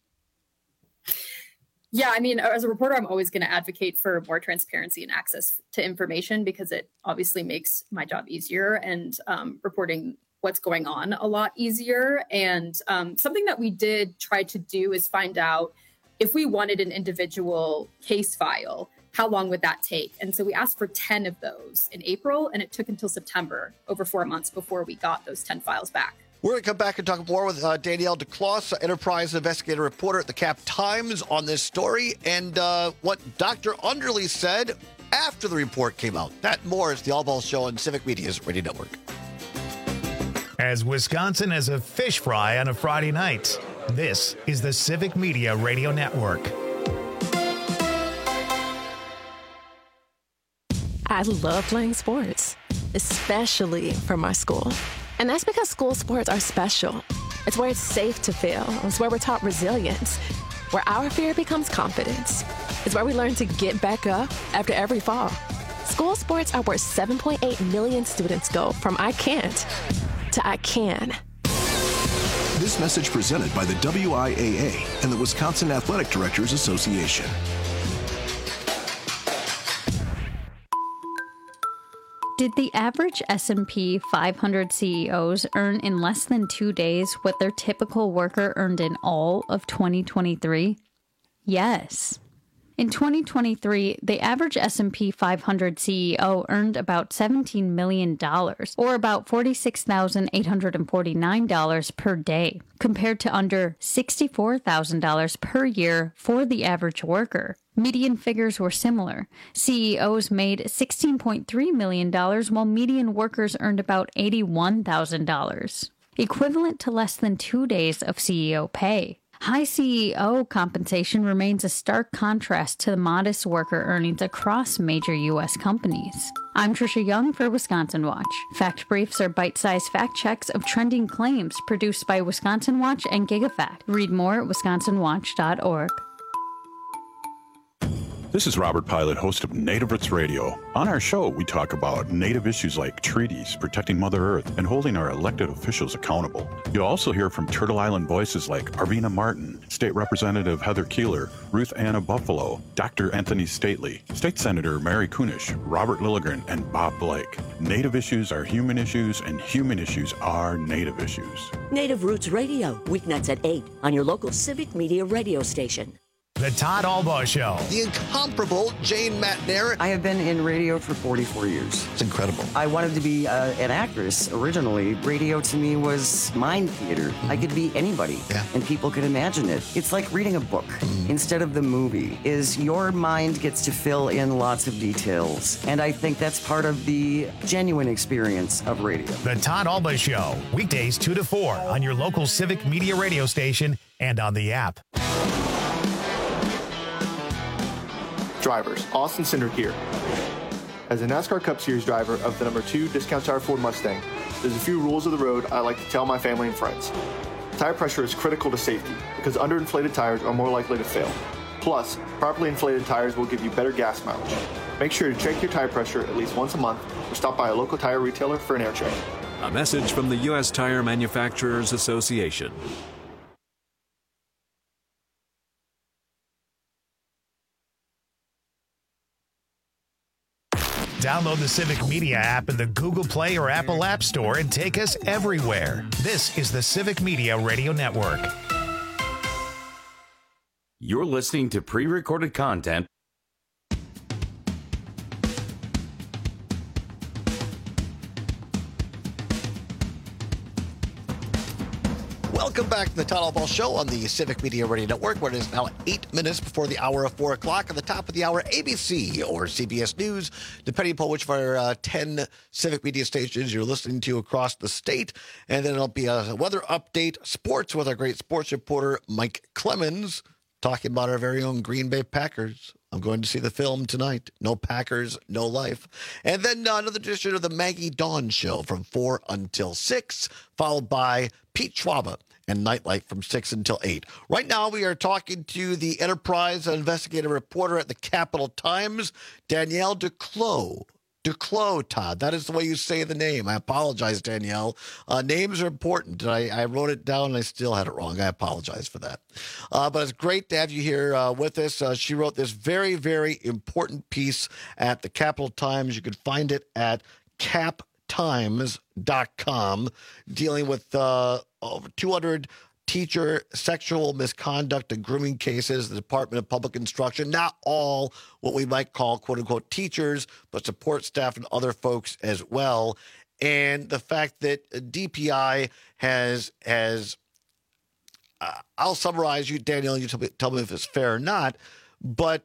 Yeah, I mean, as a reporter, I'm always going to advocate for more transparency and access to information because it obviously makes my job easier and um, reporting what's going on a lot easier. And um, something that we did try to do is find out if we wanted an individual case file, how long would that take? And so we asked for ten of those in April, and it took until September, over four months before we got those ten files back. We're going to come back and talk more with uh, Danielle DeCloss, Enterprise investigative reporter at the Cap Times, on this story and uh, what Doctor Underly said after the report came out. That and more is the All Balls Show on Civic Media's Radio Network. As Wisconsin as a fish fry on a Friday night, this is the Civic Media Radio Network. I love playing sports, especially for my school. And that's because school sports are special. It's where it's safe to fail. It's where we're taught resilience, where our fear becomes confidence. It's where we learn to get back up after every fall. School sports are where seven point eight million students go from I can't to I can. This message presented by the W I A A and the Wisconsin Athletic Directors Association. Did the average S and P five hundred C E Os earn in less than two days what their typical worker earned in all of twenty twenty-three? Yes. In twenty twenty-three, the average S and P five hundred C E O earned about seventeen million dollars, or about forty-six thousand eight hundred forty-nine dollars per day, compared to under sixty-four thousand dollars per year for the average worker. Median figures were similar. C E Os made sixteen point three million dollars, while median workers earned about eighty-one thousand dollars, equivalent to less than two days of C E O pay. High C E O compensation remains a stark contrast to the modest worker earnings across major U S companies. I'm Trisha Young for Wisconsin Watch. Fact Briefs are bite-sized fact checks of trending claims produced by Wisconsin Watch and GigaFact. Read more at wisconsin watch dot org. This is Robert Pilot, host of Native Roots Radio. On our show, we talk about Native issues like treaties, protecting Mother Earth, and holding our elected officials accountable. You'll also hear from Turtle Island voices like Arvina Martin, State Representative Heather Keeler, Ruth Anna Buffalo, Doctor Anthony Stately, State Senator Mary Kunish, Robert Lilligren, and Bob Blake. Native issues are human issues, and human issues are Native issues. Native Roots Radio, weeknights at eight on your local Civic Media radio station. The Todd Albaugh Show. The incomparable Jane McNair. I have been in radio for forty-four years. It's incredible. I wanted to be uh, an actress originally. Radio to me was mind theater. Mm-hmm. I could be anybody, yeah. and people could imagine it. It's like reading a book mm-hmm. instead of the movie. Is your mind gets to fill in lots of details, and I think that's part of the genuine experience of radio. The Todd Albaugh Show, weekdays two to four on your local Civic Media radio station and on the app. Drivers, Austin Cindric here. As a NASCAR Cup Series driver of the number two Discount Tire Ford Mustang, there's a few rules of the road I like to tell my family and friends. Tire pressure is critical to safety because underinflated tires are more likely to fail. Plus, properly inflated tires will give you better gas mileage. Make sure to check your tire pressure at least once a month or stop by a local tire retailer for an air check. A message from the U S Tire Manufacturers Association. Download the Civic Media app in the Google Play or Apple App Store and take us everywhere. This is the Civic Media Radio Network. You're listening to pre-recorded content. Welcome back to the Todd Albaugh Show on the Civic Media Radio Network, where it is now eight minutes before the hour of four o'clock. At the top of the hour, A B C or C B S News, depending upon which of our uh, ten Civic Media stations you're listening to across the state. And then it'll be a weather update, sports with our great sports reporter, Mike Clemens, talking about our very own Green Bay Packers. I'm going to see the film tonight. No Packers, no life. And then uh, another edition of the Maggie Dawn Show from four until six, followed by Pete Schwaba and Nightlight from six until eight. Right now, we are talking to the Enterprise investigative reporter at the Capital Times, Danielle Duclos. Duclos, Todd. That is the way you say the name. I apologize, Danielle. Uh, names are important. I, I wrote it down and I still had it wrong. I apologize for that. Uh, but it's great to have you here uh, with us. Uh, she wrote this very, very important piece at the Capital Times. You can find it at cap times dot com, dealing with uh, over two hundred teacher sexual misconduct and grooming cases, the Department of Public Instruction, not all what we might call quote-unquote teachers, but support staff and other folks as well. And the fact that D P I has, has uh, I'll summarize you, Daniel, you tell me, tell me if it's fair or not, but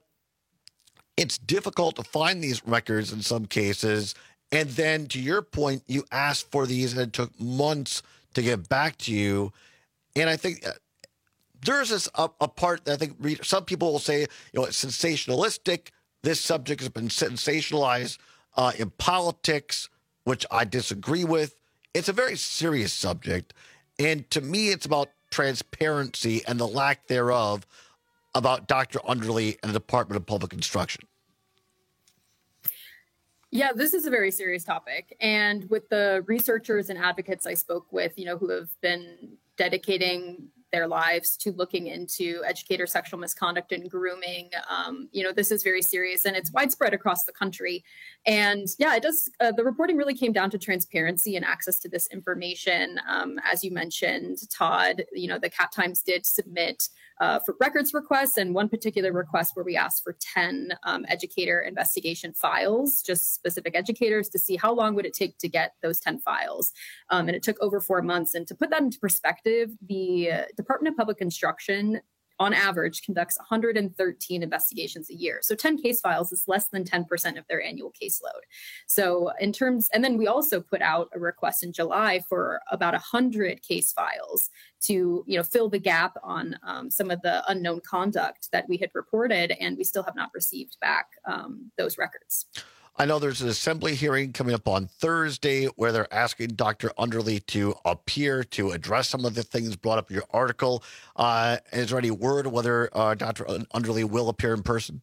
it's difficult to find these records in some cases. And then to your point, you asked for these and it took months to get back to you. And I think there's this a, a part that I think read, some people will say, you know, it's sensationalistic. This subject has been sensationalized uh, in politics, which I disagree with. It's a very serious subject. And to me, it's about transparency and the lack thereof about Doctor Underly and the Department of Public Instruction. Yeah, this is a very serious topic. And with the researchers and advocates I spoke with, you know, who have been dedicating their lives to looking into educator sexual misconduct and grooming, um, you know, this is very serious and it's widespread across the country. And yeah, it does. Uh, the reporting really came down to transparency and access to this information. Um, as you mentioned, Todd, you know, the Cap Times did submit Uh, for records requests, and one particular request where we asked for ten um, educator investigation files, just specific educators, to see how long would it take to get those ten files. Um, and it took over four months. And to put that into perspective, the uh, Department of Public Instruction on average conducts one hundred thirteen investigations a year. So ten case files is less than ten percent of their annual caseload. So in terms, and then we also put out a request in July for about one hundred case files to, you know, fill the gap on um, some of the unknown conduct that we had reported, and we still have not received back um, those records. I know there's an assembly hearing coming up on Thursday where they're asking Doctor Underly to appear to address some of the things brought up in your article. Uh, is there any word whether uh, Doctor Underly will appear in person?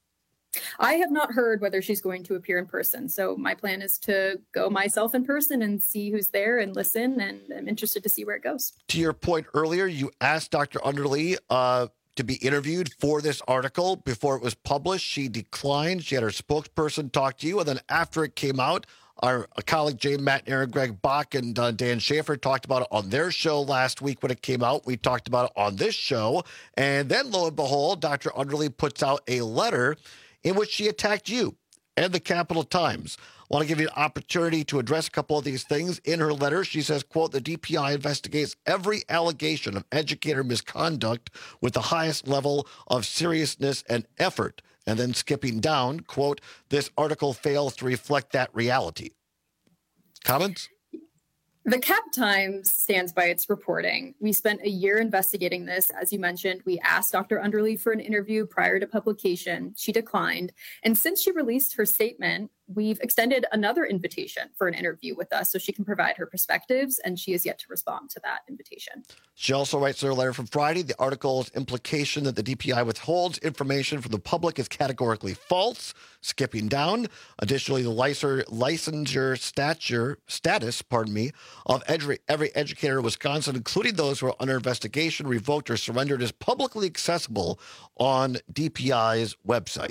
I have not heard whether she's going to appear in person. So my plan is to go myself in person and see who's there and listen. And I'm interested to see where it goes. To your point earlier, you asked Doctor Underly uh, to be interviewed for this article before it was published. She declined. She had her spokesperson talk to you. And then after it came out, our colleague Jane Mattner, Greg Bach, and uh, Dan Schaefer talked about it on their show last week when it came out. We talked about it on this show. And then, lo and behold, Doctor Underly puts out a letter in which she attacked you and the Capital Times. I want to give you an opportunity to address a couple of these things. In her letter, she says, quote, the D P I investigates every allegation of educator misconduct with the highest level of seriousness and effort. And then skipping down, quote, this article fails to reflect that reality. Comments? The Cap Times stands by its reporting. We spent a year investigating this. As you mentioned, we asked Doctor Underly for an interview prior to publication. She declined. And since she released her statement, we've extended another invitation for an interview with us so she can provide her perspectives, and she has yet to respond to that invitation. She also writes in her letter from Friday, the article's implication that the D P I withholds information from the public is categorically false. Skipping down, additionally, the licensure, licensure stature, status, pardon me, of every, every educator in Wisconsin, including those who are under investigation, revoked, or surrendered, is publicly accessible on D P I's website.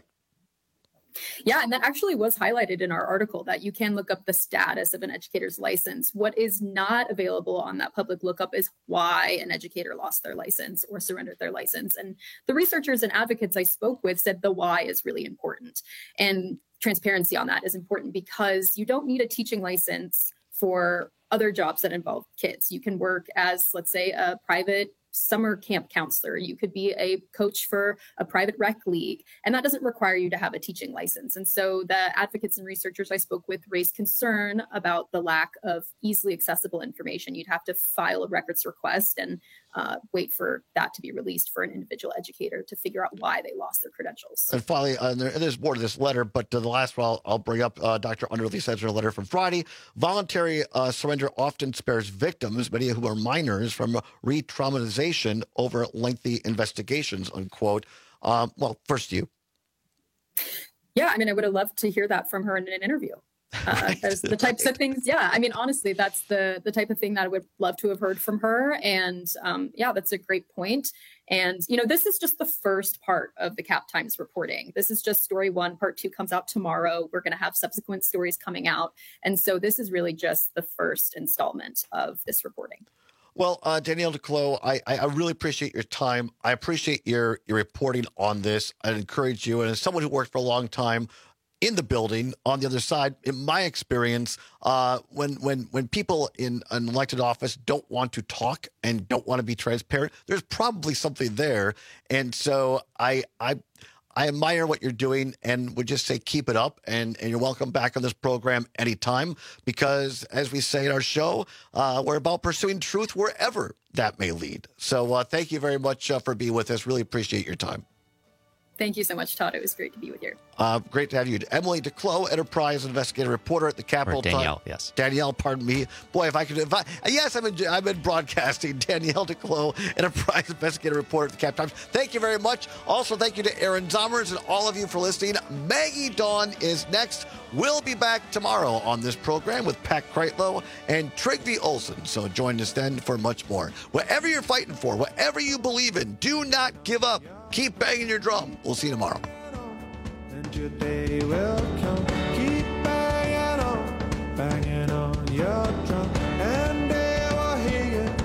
Yeah, and that actually was highlighted in our article, that you can look up the status of an educator's license. What is not available on that public lookup is why an educator lost their license or surrendered their license. And the researchers and advocates I spoke with said the why is really important. And transparency on that is important because you don't need a teaching license for other jobs that involve kids. You can work as, let's say, a private summer camp counselor. You could be a coach for a private rec league, and that doesn't require you to have a teaching license. And so the advocates and researchers I spoke with raised concern about the lack of easily accessible information. You'd have to file a records request and uh, wait for that to be released for an individual educator to figure out why they lost their credentials. And finally, uh, there, there's more to this letter, but uh, the last one I'll, I'll bring up, uh, Doctor Underly says in her letter from Friday, voluntary uh, surrender often spares victims, many of whom are minors, from re-traumatization over lengthy investigations, unquote. Um, well, first you. Yeah, I mean, I would have loved to hear that from her in an interview. Uh, right. Those the types of things. Yeah, I mean, honestly, that's the the type of thing that I would love to have heard from her. And um, yeah, that's a great point. And, you know, this is just the first part of the Cap Times reporting. This is just story one. Part two comes out tomorrow. We're going to have subsequent stories coming out. And so this is really just the first installment of this reporting. Well, uh, Danielle DeClos, I, I really appreciate your time. I appreciate your, your reporting on this. I encourage you. And as someone who worked for a long time in the building on the other side, in my experience, uh, when when when people in an elected office don't want to talk and don't want to be transparent, there's probably something there. And so I I I admire what you're doing and would just say keep it up. And, and you're welcome back on this program anytime, because as we say in our show, uh, we're about pursuing truth wherever that may lead. So uh, thank you very much uh, for being with us. Really appreciate your time. Thank you so much, Todd. It was great to be with you. Uh, great to have you. Emily DeClos, Enterprise investigative reporter at the Capital Times. Danielle, Time. yes. Danielle, pardon me. Boy, if I could, if I, yes, I'm in, I'm in broadcasting. Danielle DeClos, Enterprise investigative reporter at the Capital Times. Thank you very much. Also, thank you to Aaron Zommers and all of you for listening. Maggie Dawn is next. We'll be back tomorrow on this program with Pat Kreitlow and Trygve Olsen. So join us then for much more. Whatever you're fighting for, whatever you believe in, do not give up. Keep banging your drum. We'll see you tomorrow. And your day will come. Keep banging on, banging on your drum, and they will hear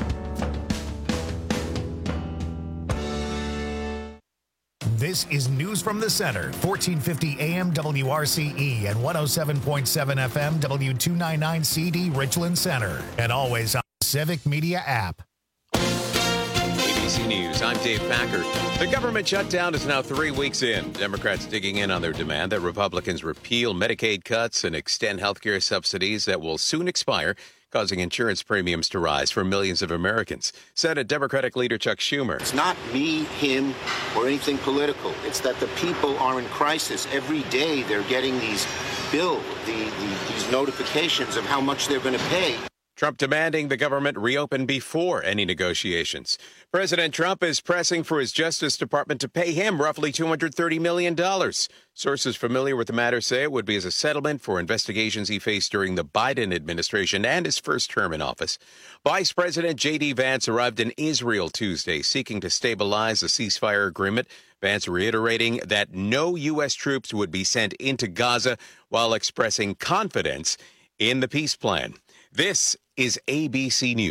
you. This is News from the Center, fourteen fifty A M W R C E and one oh seven point seven F M W two ninety-nine C D Richland Center, and always on the Civic Media app. A B C News, I'm Dave Packard. The government shutdown is now three weeks in. Democrats digging in on their demand that Republicans repeal Medicaid cuts and extend health care subsidies that will soon expire, causing insurance premiums to rise for millions of Americans. Senate Democratic leader Chuck Schumer. It's not me, him, or anything political. It's that the people are in crisis. Every day they're getting these bills, the, the, these notifications of how much they're going to pay. Trump demanding the government reopen before any negotiations. President Trump is pressing for his Justice Department to pay him roughly two hundred thirty million dollars. Sources familiar with the matter say it would be as a settlement for investigations he faced during the Biden administration and his first term in office. Vice President J D. Vance arrived in Israel Tuesday, seeking to stabilize the ceasefire agreement. Vance reiterating that no U S troops would be sent into Gaza while expressing confidence in the peace plan. This is A B C News.